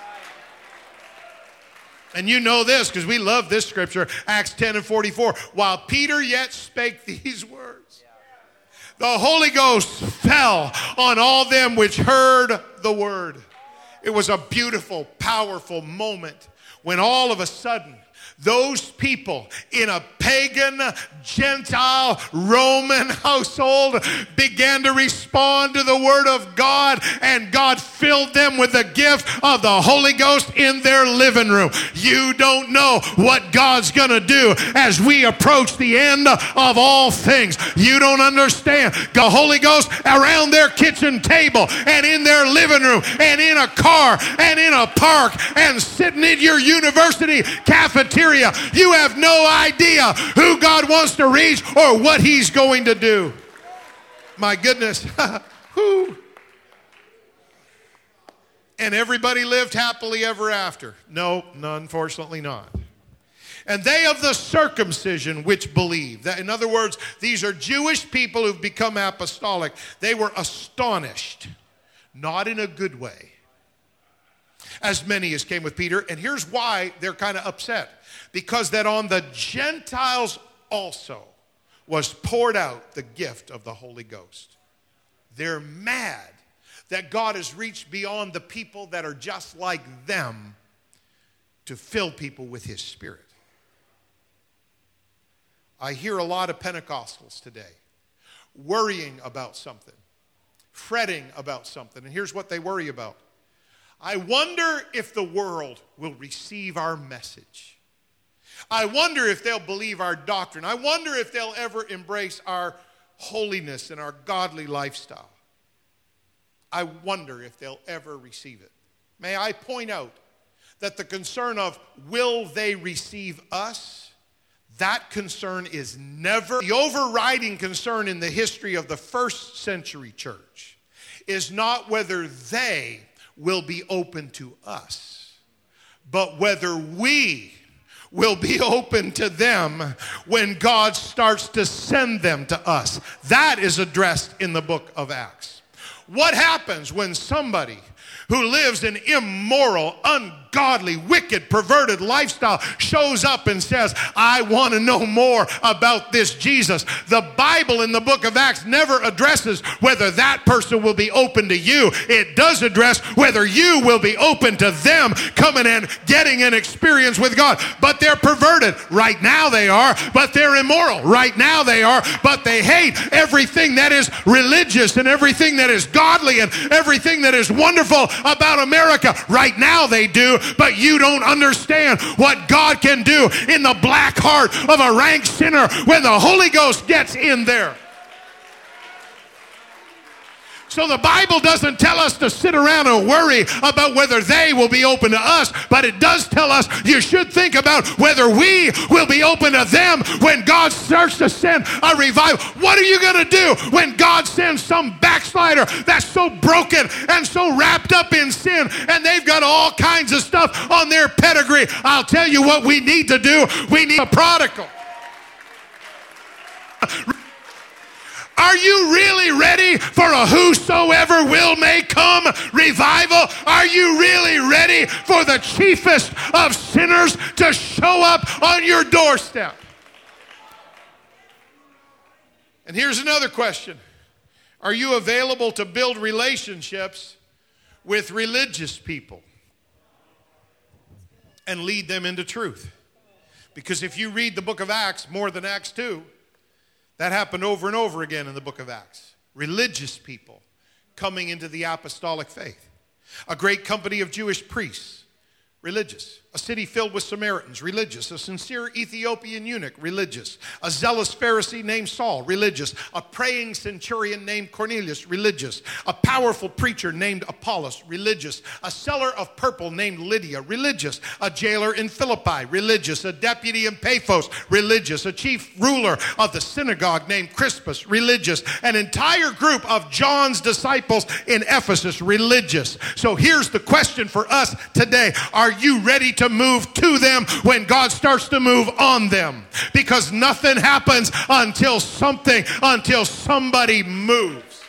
And you know this because we love this scripture, Acts ten and forty-four. While Peter yet spake these words, the Holy Ghost fell on all them which heard the word. It was a beautiful, powerful moment when all of a sudden those people in a pagan, Gentile, Roman household began to respond to the word of God, and God filled them with the gift of the Holy Ghost in their living room. You don't know what God's going to do as we approach the end of all things. You don't understand. The Holy Ghost around their kitchen table and in their living room and in a car and in a park and sitting in your university cafeteria. You have no idea who God wants to reach or what he's going to do. My goodness. Whew. And everybody lived happily ever after. No, unfortunately not. And they of the circumcision which believe. That, in other words, these are Jewish people who've become apostolic. They were astonished, not in a good way, as many as came with Peter. And here's why they're kind of upset. Because that on the Gentiles also was poured out the gift of the Holy Ghost. They're mad that God has reached beyond the people that are just like them to fill people with his Spirit. I hear a lot of Pentecostals today worrying about something, fretting about something. And here's what they worry about. I wonder if the world will receive our message. I wonder if they'll believe our doctrine. I wonder if they'll ever embrace our holiness and our godly lifestyle. I wonder if they'll ever receive it. May I point out that the concern of will they receive us, that concern is never, the overriding concern in the history of the first century church is not whether they will be open to us, but whether we will be open to them when God starts to send them to us. That is addressed in the book of Acts. What happens when somebody who lives an immoral, ungodly, wicked, perverted lifestyle shows up and says, I want to know more about this Jesus? The Bible in the book of Acts never addresses whether that person will be open to you. It does address whether you will be open to them coming and getting an experience with God. But they're perverted. Right now they are, but they're immoral. Right now they are, but they hate everything that is religious and everything that is godly and everything that is wonderful about America. Right now they do, but you don't understand what God can do in the black heart of a rank sinner when the Holy Ghost gets in there. So the Bible doesn't tell us to sit around and worry about whether they will be open to us, but it does tell us you should think about whether we will be open to them when God starts to send a revival. What are you going to do when God sends some backslider that's so broken and so wrapped up in sin and they've got all kinds of stuff on their pedigree? I'll tell you what we need to do. We need a prodigal. Are you really ready for a whosoever will may come revival? Are you really ready for the chiefest of sinners to show up on your doorstep? And here's another question. Are you available to build relationships with religious people and lead them into truth? Because if you read the book of Acts more than Acts two, that happened over and over again in the book of Acts. Religious people coming into the apostolic faith. A great company of Jewish priests, religious. A city filled with Samaritans, religious. A sincere Ethiopian eunuch, religious. A zealous Pharisee named Saul, religious. A praying centurion named Cornelius, religious. A powerful preacher named Apollos, religious. A seller of purple named Lydia, religious. A jailer in Philippi, religious. A deputy in Paphos, religious. A chief ruler of the synagogue named Crispus, religious. An entire group of John's disciples in Ephesus, religious. So here's the question for us today. Are you ready to move to them when God starts to move on them? Because nothing happens until something, until somebody moves.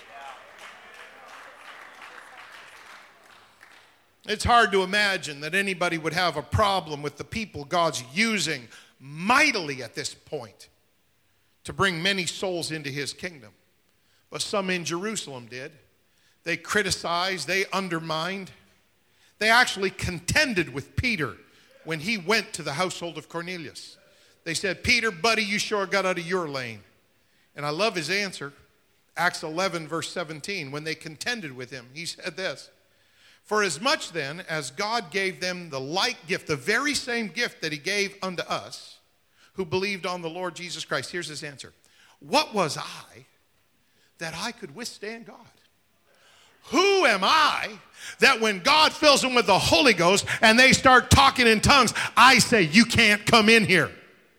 It's hard to imagine that anybody would have a problem with the people God's using mightily at this point to bring many souls into his kingdom. But some in Jerusalem did. They criticized, they undermined. They actually contended with Peter when he went to the household of Cornelius. They said, Peter, buddy, you sure got out of your lane. And I love his answer. Acts eleven, verse seventeen, when they contended with him, he said this, for as much then as God gave them the like gift, the very same gift that he gave unto us, who believed on the Lord Jesus Christ. Here's his answer. What was I that I could withstand God? Who am I that when God fills them with the Holy Ghost and they start talking in tongues, I say, you can't come in here?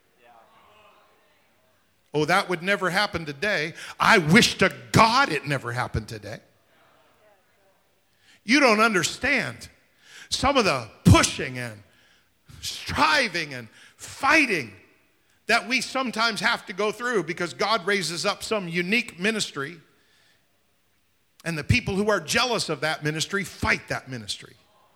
Oh, that would never happen today. I wish to God it never happened today. You don't understand some of the pushing and striving and fighting that we sometimes have to go through because God raises up some unique ministry. And the people who are jealous of that ministry fight that ministry.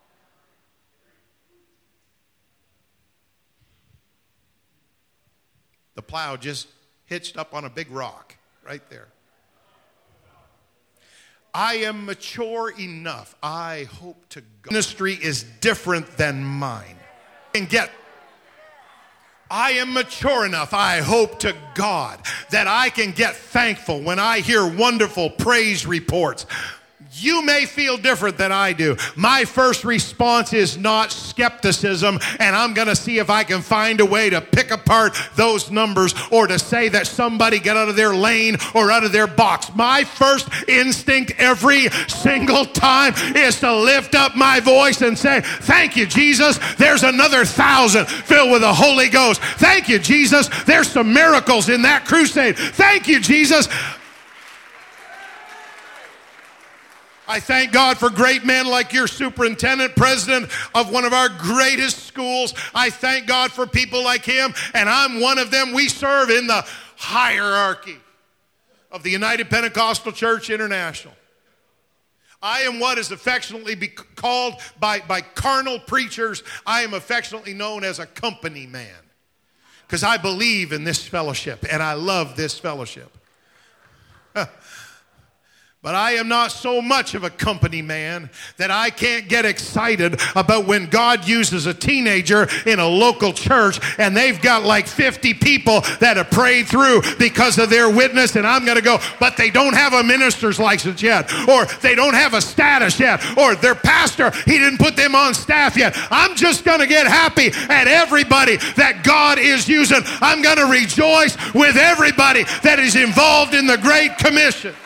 The plow just hitched up on a big rock right there. I am mature enough. I hope to God. Ministry is different than mine. And get I am mature enough, I hope to God, that I can get thankful when I hear wonderful praise reports. You may feel different than I do. My first response is not skepticism, and I'm going to see if I can find a way to pick apart those numbers or to say that somebody got out of their lane or out of their box. My first instinct every single time is to lift up my voice and say, thank you, Jesus. There's another thousand filled with the Holy Ghost. Thank you, Jesus. There's some miracles in that crusade. Thank you, Jesus. I thank God for great men like your superintendent, president of one of our greatest schools. I thank God for people like him, and I'm one of them. We serve in the hierarchy of the United Pentecostal Church International. I am what is affectionately be called by, by carnal preachers, I am affectionately known as a company man, because I believe in this fellowship, and I love this fellowship. But I am not so much of a company man that I can't get excited about when God uses a teenager in a local church and they've got like fifty people that have prayed through because of their witness, and I'm going to go, but they don't have a minister's license yet, or they don't have a status yet, or their pastor, he didn't put them on staff yet. I'm just going to get happy at everybody that God is using. I'm going to rejoice with everybody that is involved in the Great Commission.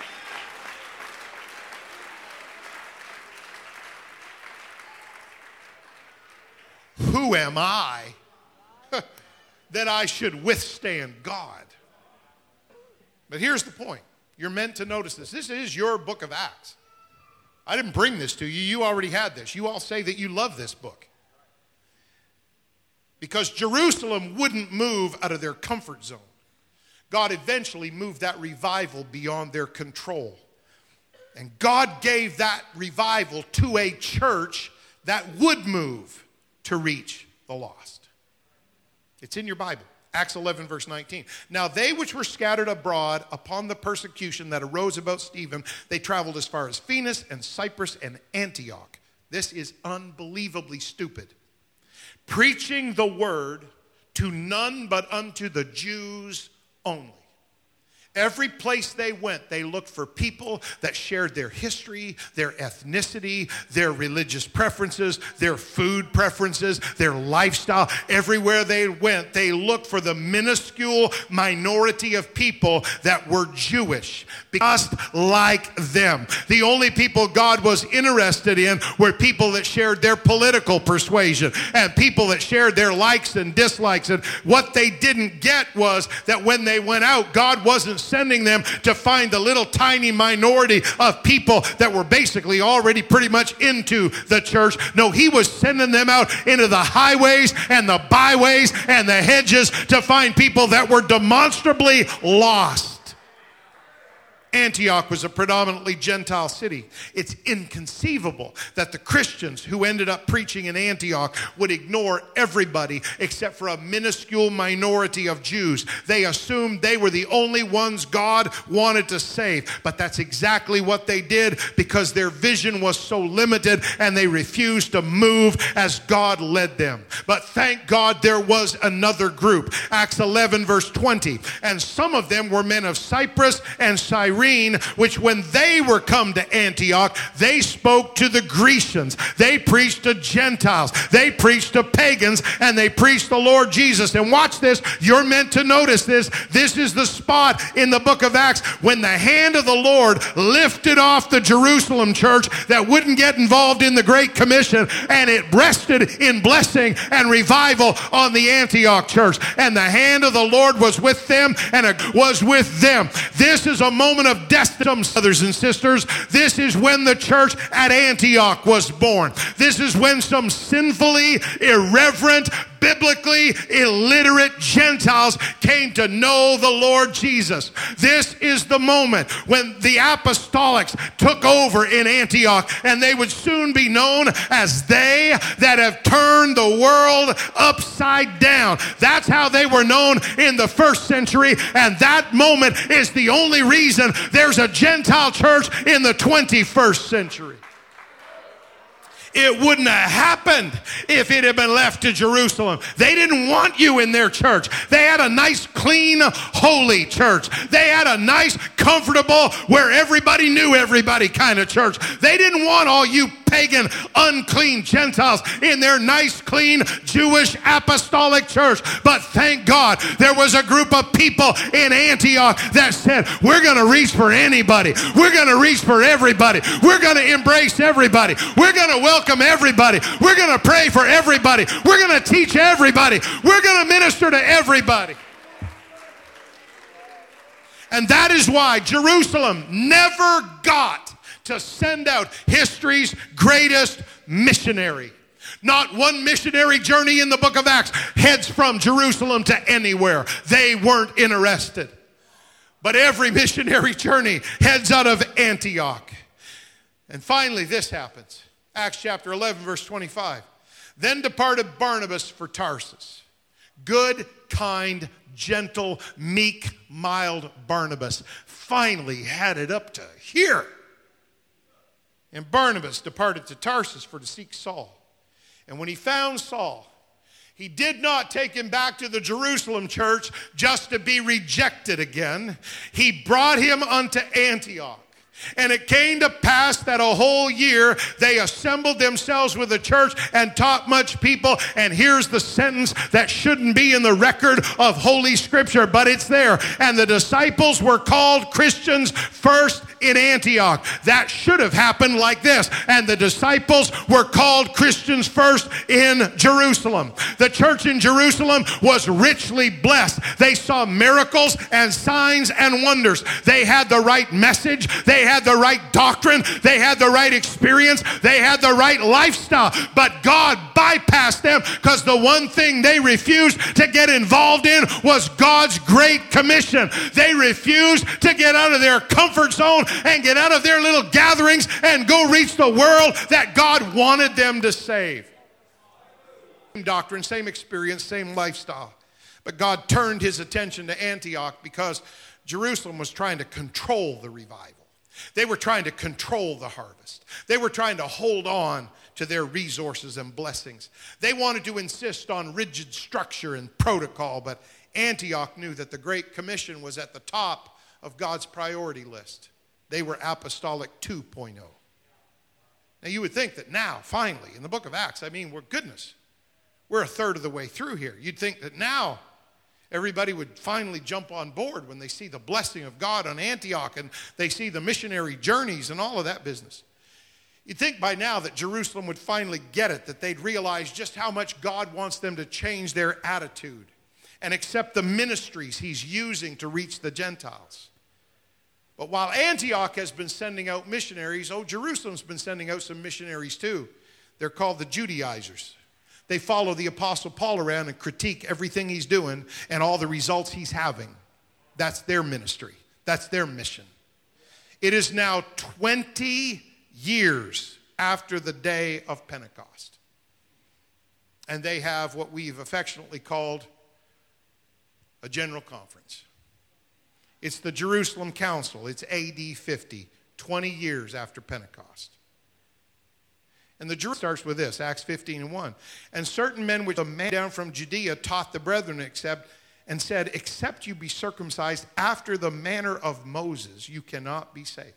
Who am I that I should withstand God? But here's the point. You're meant to notice this. This is your book of Acts. I didn't bring this to you. You already had this. You all say that you love this book. Because Jerusalem wouldn't move out of their comfort zone. God eventually moved that revival beyond their control. And God gave that revival to a church that would move to reach the lost. It's in your Bible. Acts eleven, verse nineteen. Now they which were scattered abroad upon the persecution that arose about Stephen, they traveled as far as Phoenix and Cyprus and Antioch. This is unbelievably stupid. Preaching the word to none but unto the Jews only. Every place they went, they looked for people that shared their history, their ethnicity, their religious preferences, their food preferences, their lifestyle. Everywhere they went, they looked for the minuscule minority of people that were Jewish, just like them. The only people God was interested in were people that shared their political persuasion and people that shared their likes and dislikes. And what they didn't get was that when they went out, God wasn't sending them to find the little tiny minority of people that were basically already pretty much into the church. No, he was sending them out into the highways and the byways and the hedges to find people that were demonstrably lost. Antioch was a predominantly Gentile city. It's inconceivable that the Christians who ended up preaching in Antioch would ignore everybody except for a minuscule minority of Jews. They assumed they were the only ones God wanted to save. But that's exactly what they did because their vision was so limited and they refused to move as God led them. But thank God there was another group. Acts eleven, verse twenty. And some of them were men of Cyprus and Cyrene, which when they were come to Antioch, they spoke to the Grecians. They preached to Gentiles. They preached to pagans, and they preached the Lord Jesus. And watch this. You're meant to notice this. This is the spot in the book of Acts when the hand of the Lord lifted off the Jerusalem church that wouldn't get involved in the Great Commission, and it rested in blessing and revival on the Antioch church. And the hand of the Lord was with them, and it was with them. This is a moment of destiny, brothers and sisters. This is when the church at Antioch was born. This is when some sinfully irreverent, biblically illiterate Gentiles came to know the Lord Jesus. This is the moment when the apostolics took over in Antioch, and they would soon be known as they that have turned the world upside down. That's how they were known in the first century, and that moment is the only reason there's a Gentile church in the twenty-first century. It wouldn't have happened if it had been left to Jerusalem. They didn't want you in their church. They had a nice, clean, holy church. They had a nice, comfortable, where everybody knew everybody kind of church. They didn't want all you pagan, unclean Gentiles in their nice, clean, Jewish apostolic church. But thank God there was a group of people in Antioch that said, we're going to reach for anybody. We're going to reach for everybody. We're going to embrace everybody. We're going to welcome everybody. We're going to pray for everybody. We're going to teach everybody. We're going to minister to everybody. And that is why Jerusalem never got to send out history's greatest missionary. Not one missionary journey in the book of Acts heads from Jerusalem to anywhere. They weren't interested. But every missionary journey heads out of Antioch. And finally, this happens. Acts chapter eleven, verse twenty-five. Then departed Barnabas for Tarsus. Good, kind, gentle, meek, mild Barnabas finally had it up to here. And Barnabas departed to Tarsus for to seek Saul. And when he found Saul, he did not take him back to the Jerusalem church just to be rejected again. He brought him unto Antioch. And it came to pass that a whole year they assembled themselves with the church and taught much people. And here's the sentence that shouldn't be in the record of Holy Scripture, but it's there. And the disciples were called Christians first in Antioch. That should have happened like this. And the disciples were called Christians first in Jerusalem. The church in Jerusalem was richly blessed. They saw miracles and signs and wonders. They had the right message. They had the right doctrine. They had the right experience. They had the right lifestyle. But God bypassed them because the one thing they refused to get involved in was God's Great Commission. They refused to get out of their comfort zone and get out of their little gatherings and go reach the world that God wanted them to save. Same doctrine, same experience, same lifestyle. But God turned his attention to Antioch because Jerusalem was trying to control the revival. They were trying to control the harvest. They were trying to hold on to their resources and blessings. They wanted to insist on rigid structure and protocol, but Antioch knew that the Great Commission was at the top of God's priority list. They were apostolic two point oh. Now you would think that now, finally, in the book of Acts, I mean, we're goodness, we're a third of the way through here. You'd think that now everybody would finally jump on board when they see the blessing of God on Antioch and they see the missionary journeys and all of that business. You'd think by now that Jerusalem would finally get it, that they'd realize just how much God wants them to change their attitude and accept the ministries he's using to reach the Gentiles. But while Antioch has been sending out missionaries, oh, Jerusalem's been sending out some missionaries too. They're called the Judaizers. They follow the Apostle Paul around and critique everything he's doing and all the results he's having. That's their ministry. That's their mission. It is now twenty years after the day of Pentecost. And they have what we've affectionately called a general conference. It's the Jerusalem Council. It's A D fifty, twenty years after Pentecost. And the Jerusalem starts with this, Acts fifteen and one. And certain men which a man down from Judea taught the brethren except, and said, except you be circumcised after the manner of Moses, you cannot be saved.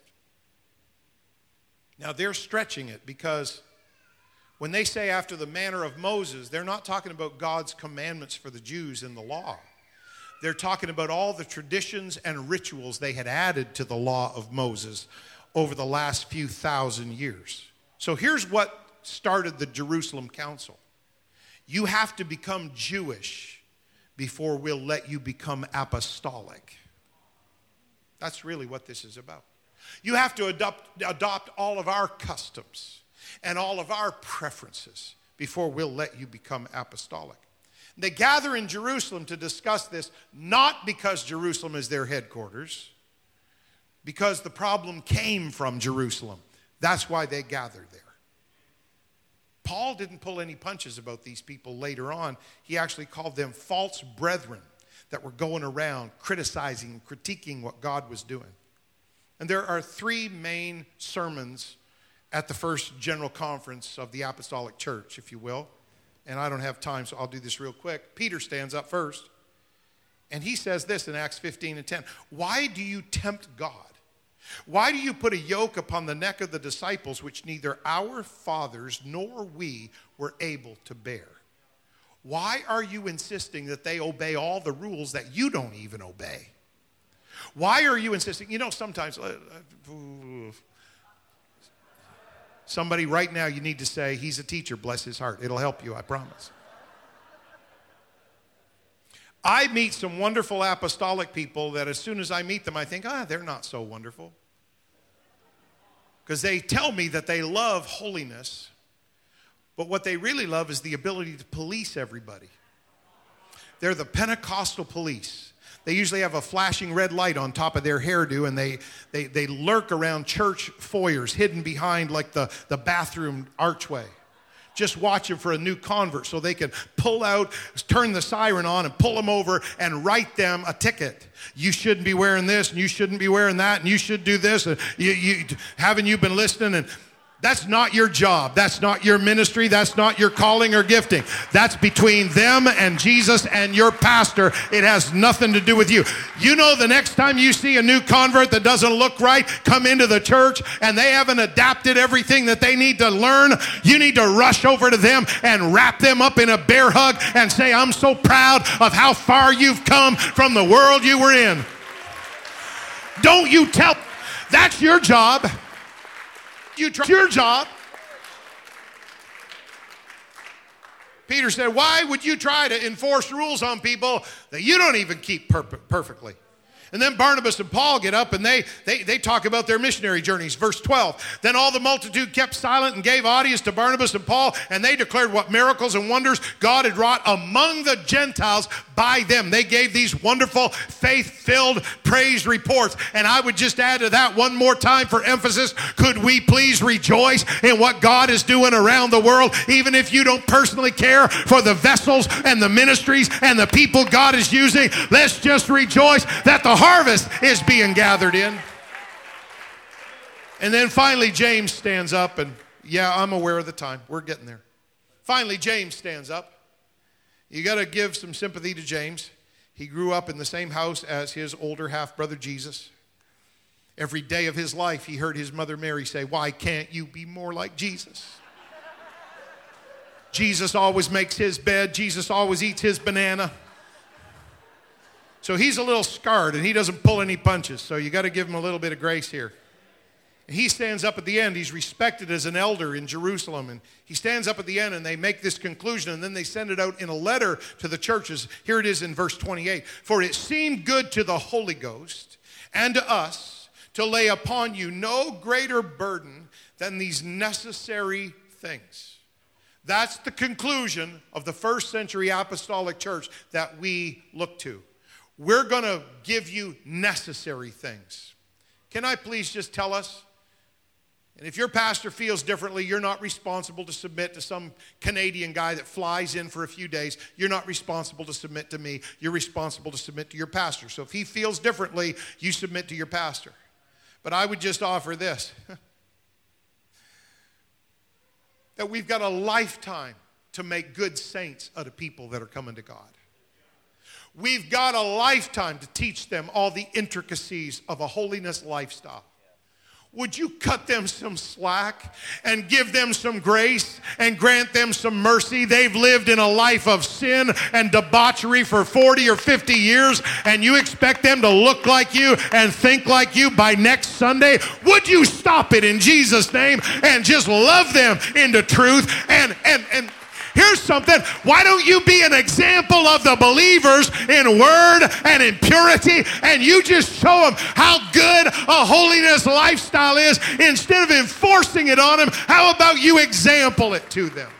Now they're stretching it because when they say after the manner of Moses, they're not talking about God's commandments for the Jews in the law. They're talking about all the traditions and rituals they had added to the law of Moses over the last few thousand years. So here's what started the Jerusalem Council. You have to become Jewish before we'll let you become apostolic. That's really what this is about. You have to adopt, adopt all of our customs and all of our preferences before we'll let you become apostolic. They gather in Jerusalem to discuss this, not because Jerusalem is their headquarters, because the problem came from Jerusalem. That's why they gathered there. Paul didn't pull any punches about these people later on. He actually called them false brethren that were going around criticizing, critiquing what God was doing. And there are three main sermons at the first general conference of the Apostolic Church, if you will. And I don't have time, so I'll do this real quick. Peter stands up first, and he says this in Acts fifteen and ten. Why do you tempt God? Why do you put a yoke upon the neck of the disciples which neither our fathers nor we were able to bear? Why are you insisting that they obey all the rules that you don't even obey? Why are you insisting? You know, sometimes, uh, uh, somebody right now you need to say, he's a teacher, bless his heart. It'll help you, I promise. I meet some wonderful apostolic people that as soon as I meet them, I think, ah, they're not so wonderful. Because they tell me that they love holiness, but what they really love is the ability to police everybody. They're the Pentecostal police. They usually have a flashing red light on top of their hairdo, and they, they, they lurk around church foyers, hidden behind like the, the bathroom archway, just watching for a new convert so they can pull out, turn the siren on and pull them over and write them a ticket. You shouldn't be wearing this, and you shouldn't be wearing that, and you should do this. And you, you, haven't you been listening? And that's not your job. That's not your ministry. That's not your calling or gifting. That's between them and Jesus and your pastor. It has nothing to do with you. You know, the next time you see a new convert that doesn't look right come into the church and they haven't adapted everything that they need to learn, you need to rush over to them and wrap them up in a bear hug and say, I'm so proud of how far you've come from the world you were in. Don't you tell. That's your job. You try your job. Peter said, why would you try to enforce rules on people that you don't even keep per- perfectly? And then Barnabas and Paul get up and they, they, they talk about their missionary journeys. Verse twelve, then all the multitude kept silent and gave audience to Barnabas and Paul, and they declared what miracles and wonders God had wrought among the Gentiles by them. They gave these wonderful, faith-filled praise reports. And I would just add to that one more time for emphasis, could we please rejoice in what God is doing around the world, even if you don't personally care for the vessels and the ministries and the people God is using. Let's just rejoice that the harvest is being gathered in. And then finally James stands up, and yeah, I'm aware of the time. We're getting there. Finally James stands up. You got to give some sympathy to James. He grew up in the same house as his older half-brother Jesus. Every day of his life he heard his mother Mary say, why can't you be more like Jesus? Jesus always makes his bed. Jesus always eats his banana. So he's a little scarred, and he doesn't pull any punches. So you got to give him a little bit of grace here. And he stands up at the end. He's respected as an elder in Jerusalem. And he stands up at the end, and they make this conclusion, and then they send it out in a letter to the churches. Here it is in verse twenty-eight. For it seemed good to the Holy Ghost and to us to lay upon you no greater burden than these necessary things. That's the conclusion of the first century apostolic church that we look to. We're going to give you necessary things. Can I please just tell us? And if your pastor feels differently, you're not responsible to submit to some Canadian guy that flies in for a few days. You're not responsible to submit to me. You're responsible to submit to your pastor. So if he feels differently, you submit to your pastor. But I would just offer this. That we've got a lifetime to make good saints out of people that are coming to God. We've got a lifetime to teach them all the intricacies of a holiness lifestyle. Would you cut them some slack and give them some grace and grant them some mercy? They've lived in a life of sin and debauchery for forty or fifty years, and you expect them to look like you and think like you by next Sunday? Would you stop it in Jesus' name and just love them into truth? And, and, and, here's something. Why don't you be an example of the believers in word and in purity, and you just show them how good a holiness lifestyle is instead of enforcing it on them? How about you example it to them?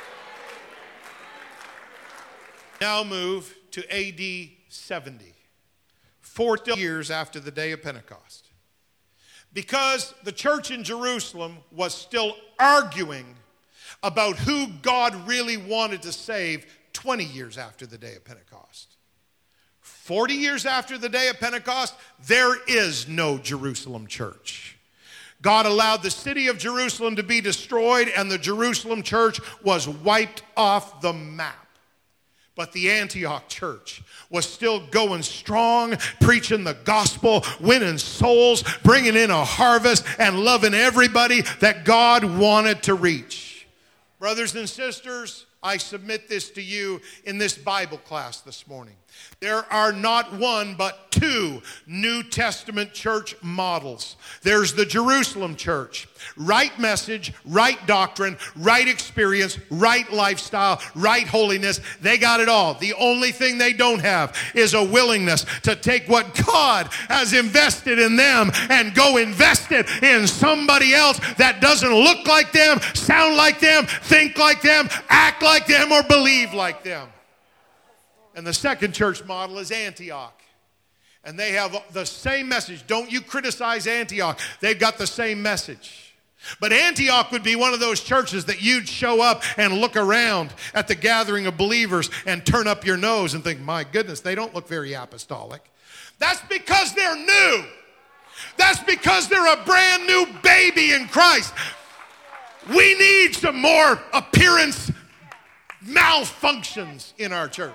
Now move to A D seventy, forty years after the day of Pentecost. Because the church in Jerusalem was still arguing about who God really wanted to save twenty years after the day of Pentecost. forty years after the day of Pentecost, there is no Jerusalem church. God allowed the city of Jerusalem to be destroyed, and the Jerusalem church was wiped off the map. But the Antioch church was still going strong, preaching the gospel, winning souls, bringing in a harvest, and loving everybody that God wanted to reach. Brothers and sisters, I submit this to you in this Bible class this morning. There are not one but two New Testament church models. There's the Jerusalem church. Right message, right doctrine, right experience, right lifestyle, right holiness. They got it all. The only thing they don't have is a willingness to take what God has invested in them and go invest it in somebody else that doesn't look like them, sound like them, think like them, act like them, or believe like them. And the second church model is Antioch. And they have the same message. Don't you criticize Antioch. They've got the same message. But Antioch would be one of those churches that you'd show up and look around at the gathering of believers and turn up your nose and think, my goodness, they don't look very apostolic. That's because they're new. That's because they're a brand new baby in Christ. We need some more appearance malfunctions in our church.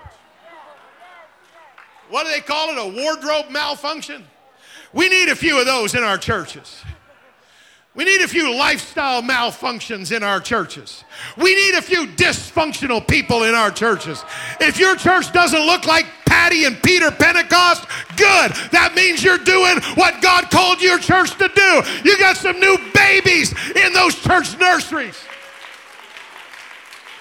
What do they call it? A wardrobe malfunction? We need a few of those in our churches. We need a few lifestyle malfunctions in our churches. We need a few dysfunctional people in our churches. If your church doesn't look like Patty and Peter Pentecost, good. That means you're doing what God called your church to do. You got some new babies in those church nurseries.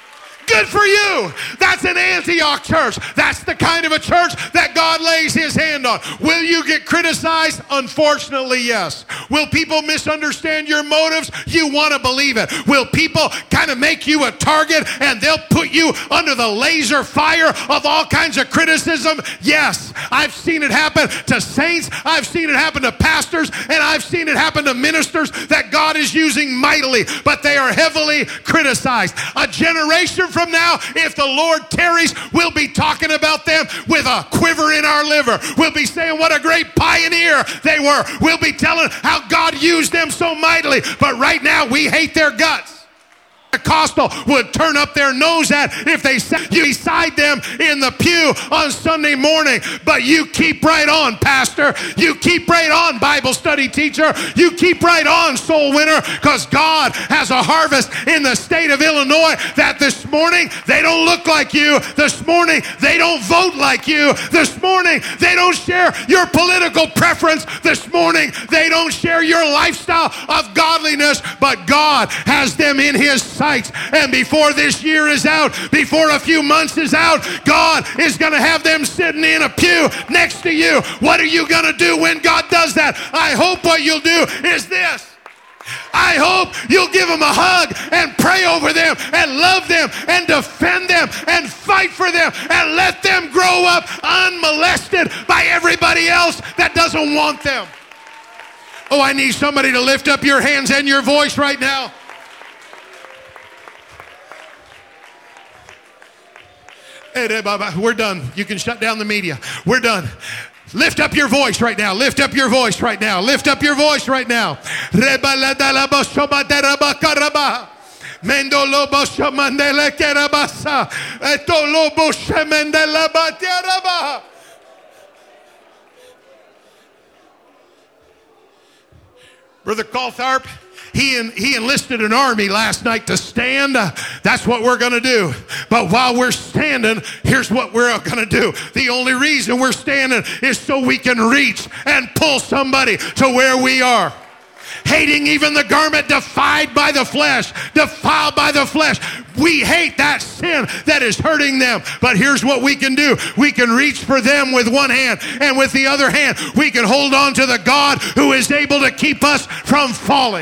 Good for you. That's an Antioch church. That's the kind of a church that God lays his hand on. Will you get criticized? Unfortunately, yes. Will people misunderstand your motives? You want to believe it. Will people kind of make you a target and they'll put you under the laser fire of all kinds of criticism? Yes. I've seen it happen to saints. I've seen it happen to pastors, and I've seen it happen to ministers that God is using mightily, but they are heavily criticized. A generation from now, if the Lord tarries, we'll be talking about them with a quiver in our liver. We'll be saying what a great pioneer they were. We'll be telling how God used them so mightily, but right now we hate their guts. Pentecostal would turn up their nose at if they sat you beside them in the pew on Sunday morning. But you keep right on, pastor. You keep right on, Bible study teacher. You keep right on, soul winner, because God has a harvest in the state of Illinois that this morning they don't look like you. This morning they don't vote like you. This morning they don't share your political preference. This morning they don't share your lifestyle of godliness, but God has them in his sights. And before this year is out, before a few months is out, God is going to have them sitting in a pew next to you. What are you going to do when God does that? I hope what you'll do is this. I hope you'll give them a hug and pray over them and love them and defend them and fight for them and let them grow up unmolested by everybody else that doesn't want them. Oh, I need somebody to lift up your hands and your voice right now. We're done. You can shut down the media. We're done. Lift up your voice right now. Lift up your voice right now. Lift up your voice right now. Brother Caltharp, He, en- he enlisted an army last night to stand. Uh, that's what we're going to do. But while we're standing, here's what we're going to do. The only reason we're standing is so we can reach and pull somebody to where we are. Hating even the garment defiled by the flesh, defiled by the flesh. We hate that sin that is hurting them. But here's what we can do. We can reach for them with one hand, and with the other hand, we can hold on to the God who is able to keep us from falling.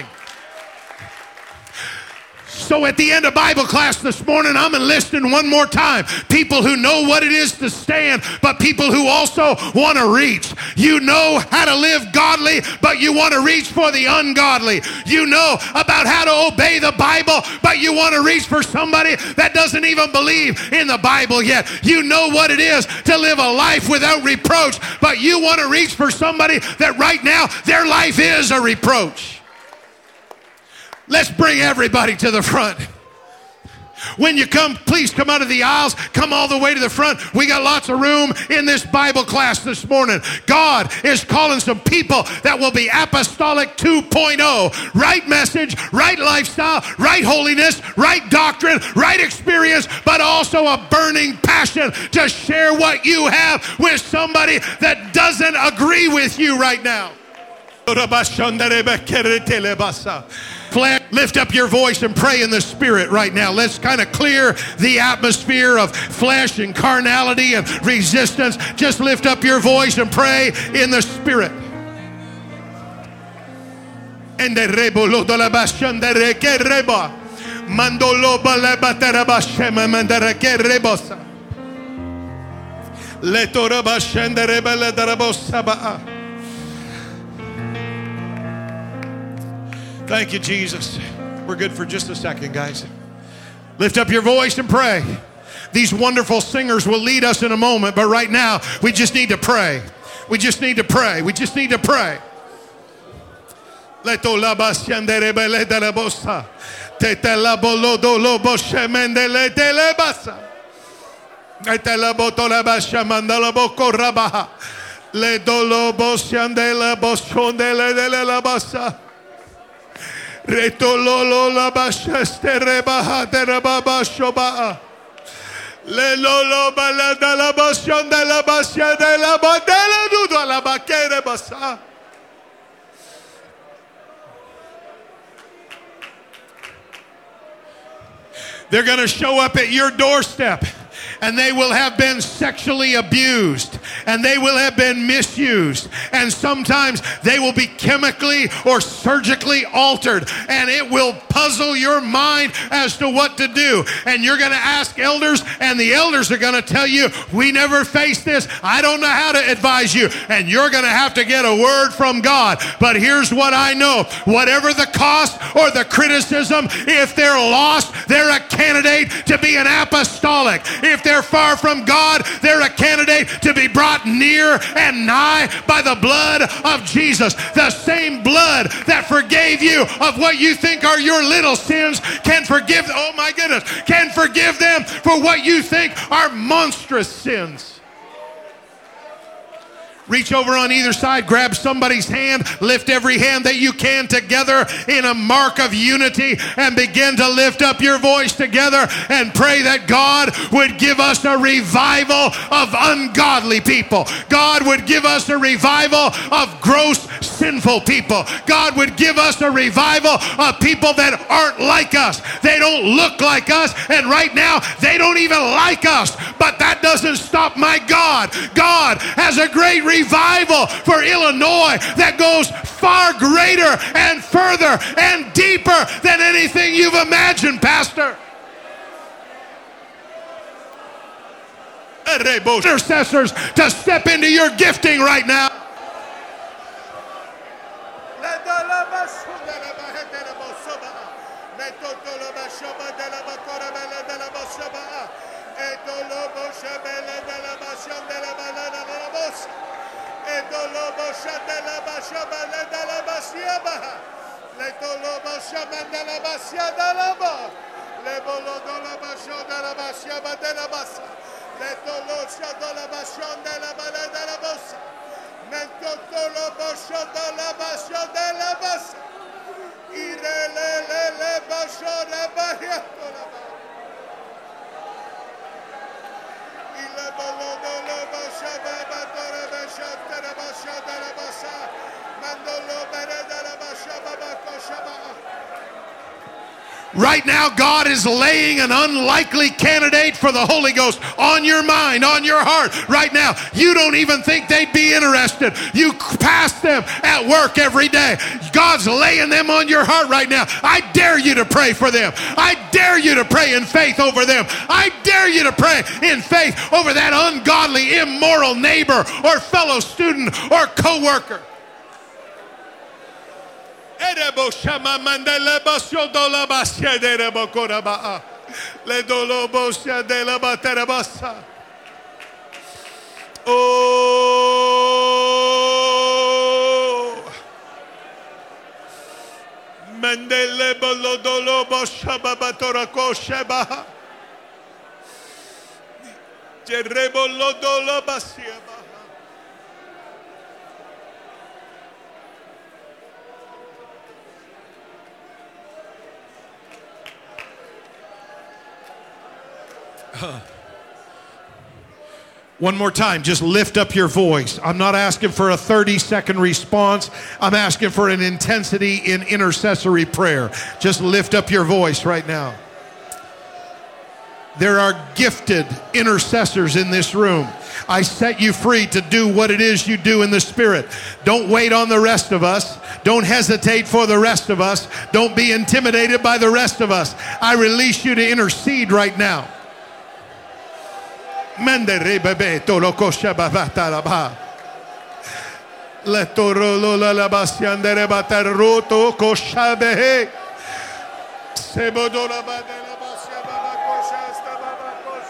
So at the end of Bible class this morning, I'm enlisting one more time people who know what it is to stand, but people who also want to reach. You know how to live godly, but you want to reach for the ungodly. You know about how to obey the Bible, but you want to reach for somebody that doesn't even believe in the Bible yet. You know what it is to live a life without reproach, but you want to reach for somebody that right now their life is a reproach. Let's bring everybody to the front. When you come, please come out of the aisles. Come all the way to the front. We got lots of room in this Bible class this morning. God is calling some people that will be apostolic two point oh. Right message, right lifestyle, right holiness, right doctrine, right experience, but also a burning passion to share what you have with somebody that doesn't agree with you right now. Lift up your voice and pray in the Spirit right now. Let's kind of clear the atmosphere of flesh and carnality and resistance. Just lift up your voice and pray in the Spirit. Thank you, Jesus. We're good for just a second, guys. Lift up your voice and pray. These wonderful singers will lead us in a moment, but right now, we just need to pray. We just need to pray. We just need to pray. Retololo la basheste rebaha de rababashoba. Le lolo balada la bashon de la basha de la badela dudo la bakere basa. They're going to show up at your doorstep, and they will have been sexually abused, and they will have been misused, and sometimes they will be chemically or surgically altered, and it will puzzle your mind as to what to do. And you're going to ask elders, and the elders are going to tell you, we never faced this. I don't know how to advise you. And you're going to have to get a word from God. But here's what I know. Whatever the cost or the criticism, if they're lost, they're a candidate to be an apostolic. If they're far from God, they're a candidate to be brought near and nigh by the blood of Jesus. The same blood that forgave you of what you think are your little sins can forgive, oh my goodness, can forgive them for what you think are monstrous sins. Reach over on either side, grab somebody's hand, lift every hand that you can together in a mark of unity, and begin to lift up your voice together and pray that God would give us a revival of ungodly people. God would give us a revival of gross, sinful people. God would give us a revival of people that aren't like us. They don't look like us, and right now they don't even like us. But that doesn't stop my God. God has a great revival revival for Illinois that goes far greater and further and deeper than anything you've imagined, Pastor. Intercessors to step into your gifting right now. Right now, God is laying an unlikely candidate for the Holy Ghost on your mind, on your heart. Right now, you don't even think they'd be interested. You pass them at work every day. God's laying them on your heart right now. I dare you to pray for them. I dare you to pray in faith over them. I dare you to pray in faith over that ungodly, immoral neighbor or fellow student or co-worker. Oh, Mandele bolodolo boshababatora kosheba. Jerebolodolo basiaba. One more time, just lift up your voice. I'm not asking for a thirty second response. I'm asking for an intensity in intercessory prayer. Just lift up your voice right now. There are gifted intercessors in this room. I set you free to do what it is you do in the Spirit. Don't wait on the rest of us. Don't hesitate for the rest of us. Don't be intimidated by the rest of us. I release you to intercede right now. Mende bebe tolo kosha babata laba. Letoro lola la basiandere bataruto kosha behe. Sebodola badela basia baba kosha sta baba kosha.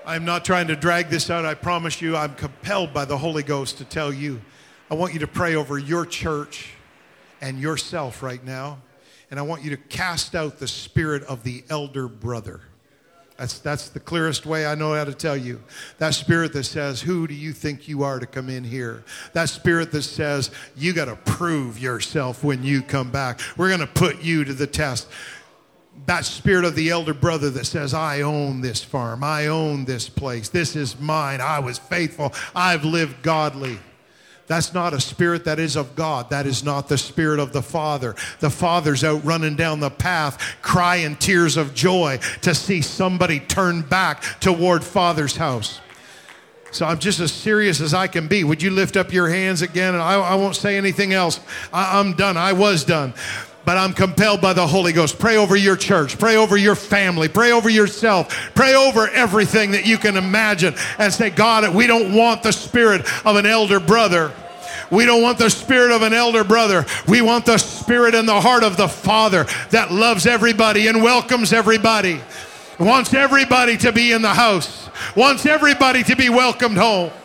I'm not trying to drag this out. I promise you, I'm compelled by the Holy Ghost to tell you. I want you to pray over your church and yourself right now. And I want you to cast out the spirit of the elder brother. That's, that's the clearest way I know how to tell you. That spirit that says, who do you think you are to come in here? That spirit that says, you got to prove yourself when you come back. We're going to put you to the test. That spirit of the elder brother that says, I own this farm. I own this place. This is mine. I was faithful. I've lived godly. That's not a spirit that is of God. That is not the spirit of the Father. The Father's out running down the path, crying tears of joy to see somebody turn back toward Father's house. So I'm just as serious as I can be. Would you lift up your hands again? And I, I won't say anything else. I, I'm done. I was done. But I'm compelled by the Holy Ghost. Pray over your church. Pray over your family. Pray over yourself. Pray over everything that you can imagine. And say, God, we don't want the spirit of an elder brother. We don't want the spirit of an elder brother. We want the spirit in the heart of the Father that loves everybody and welcomes everybody. Wants everybody to be in the house. Wants everybody to be welcomed home.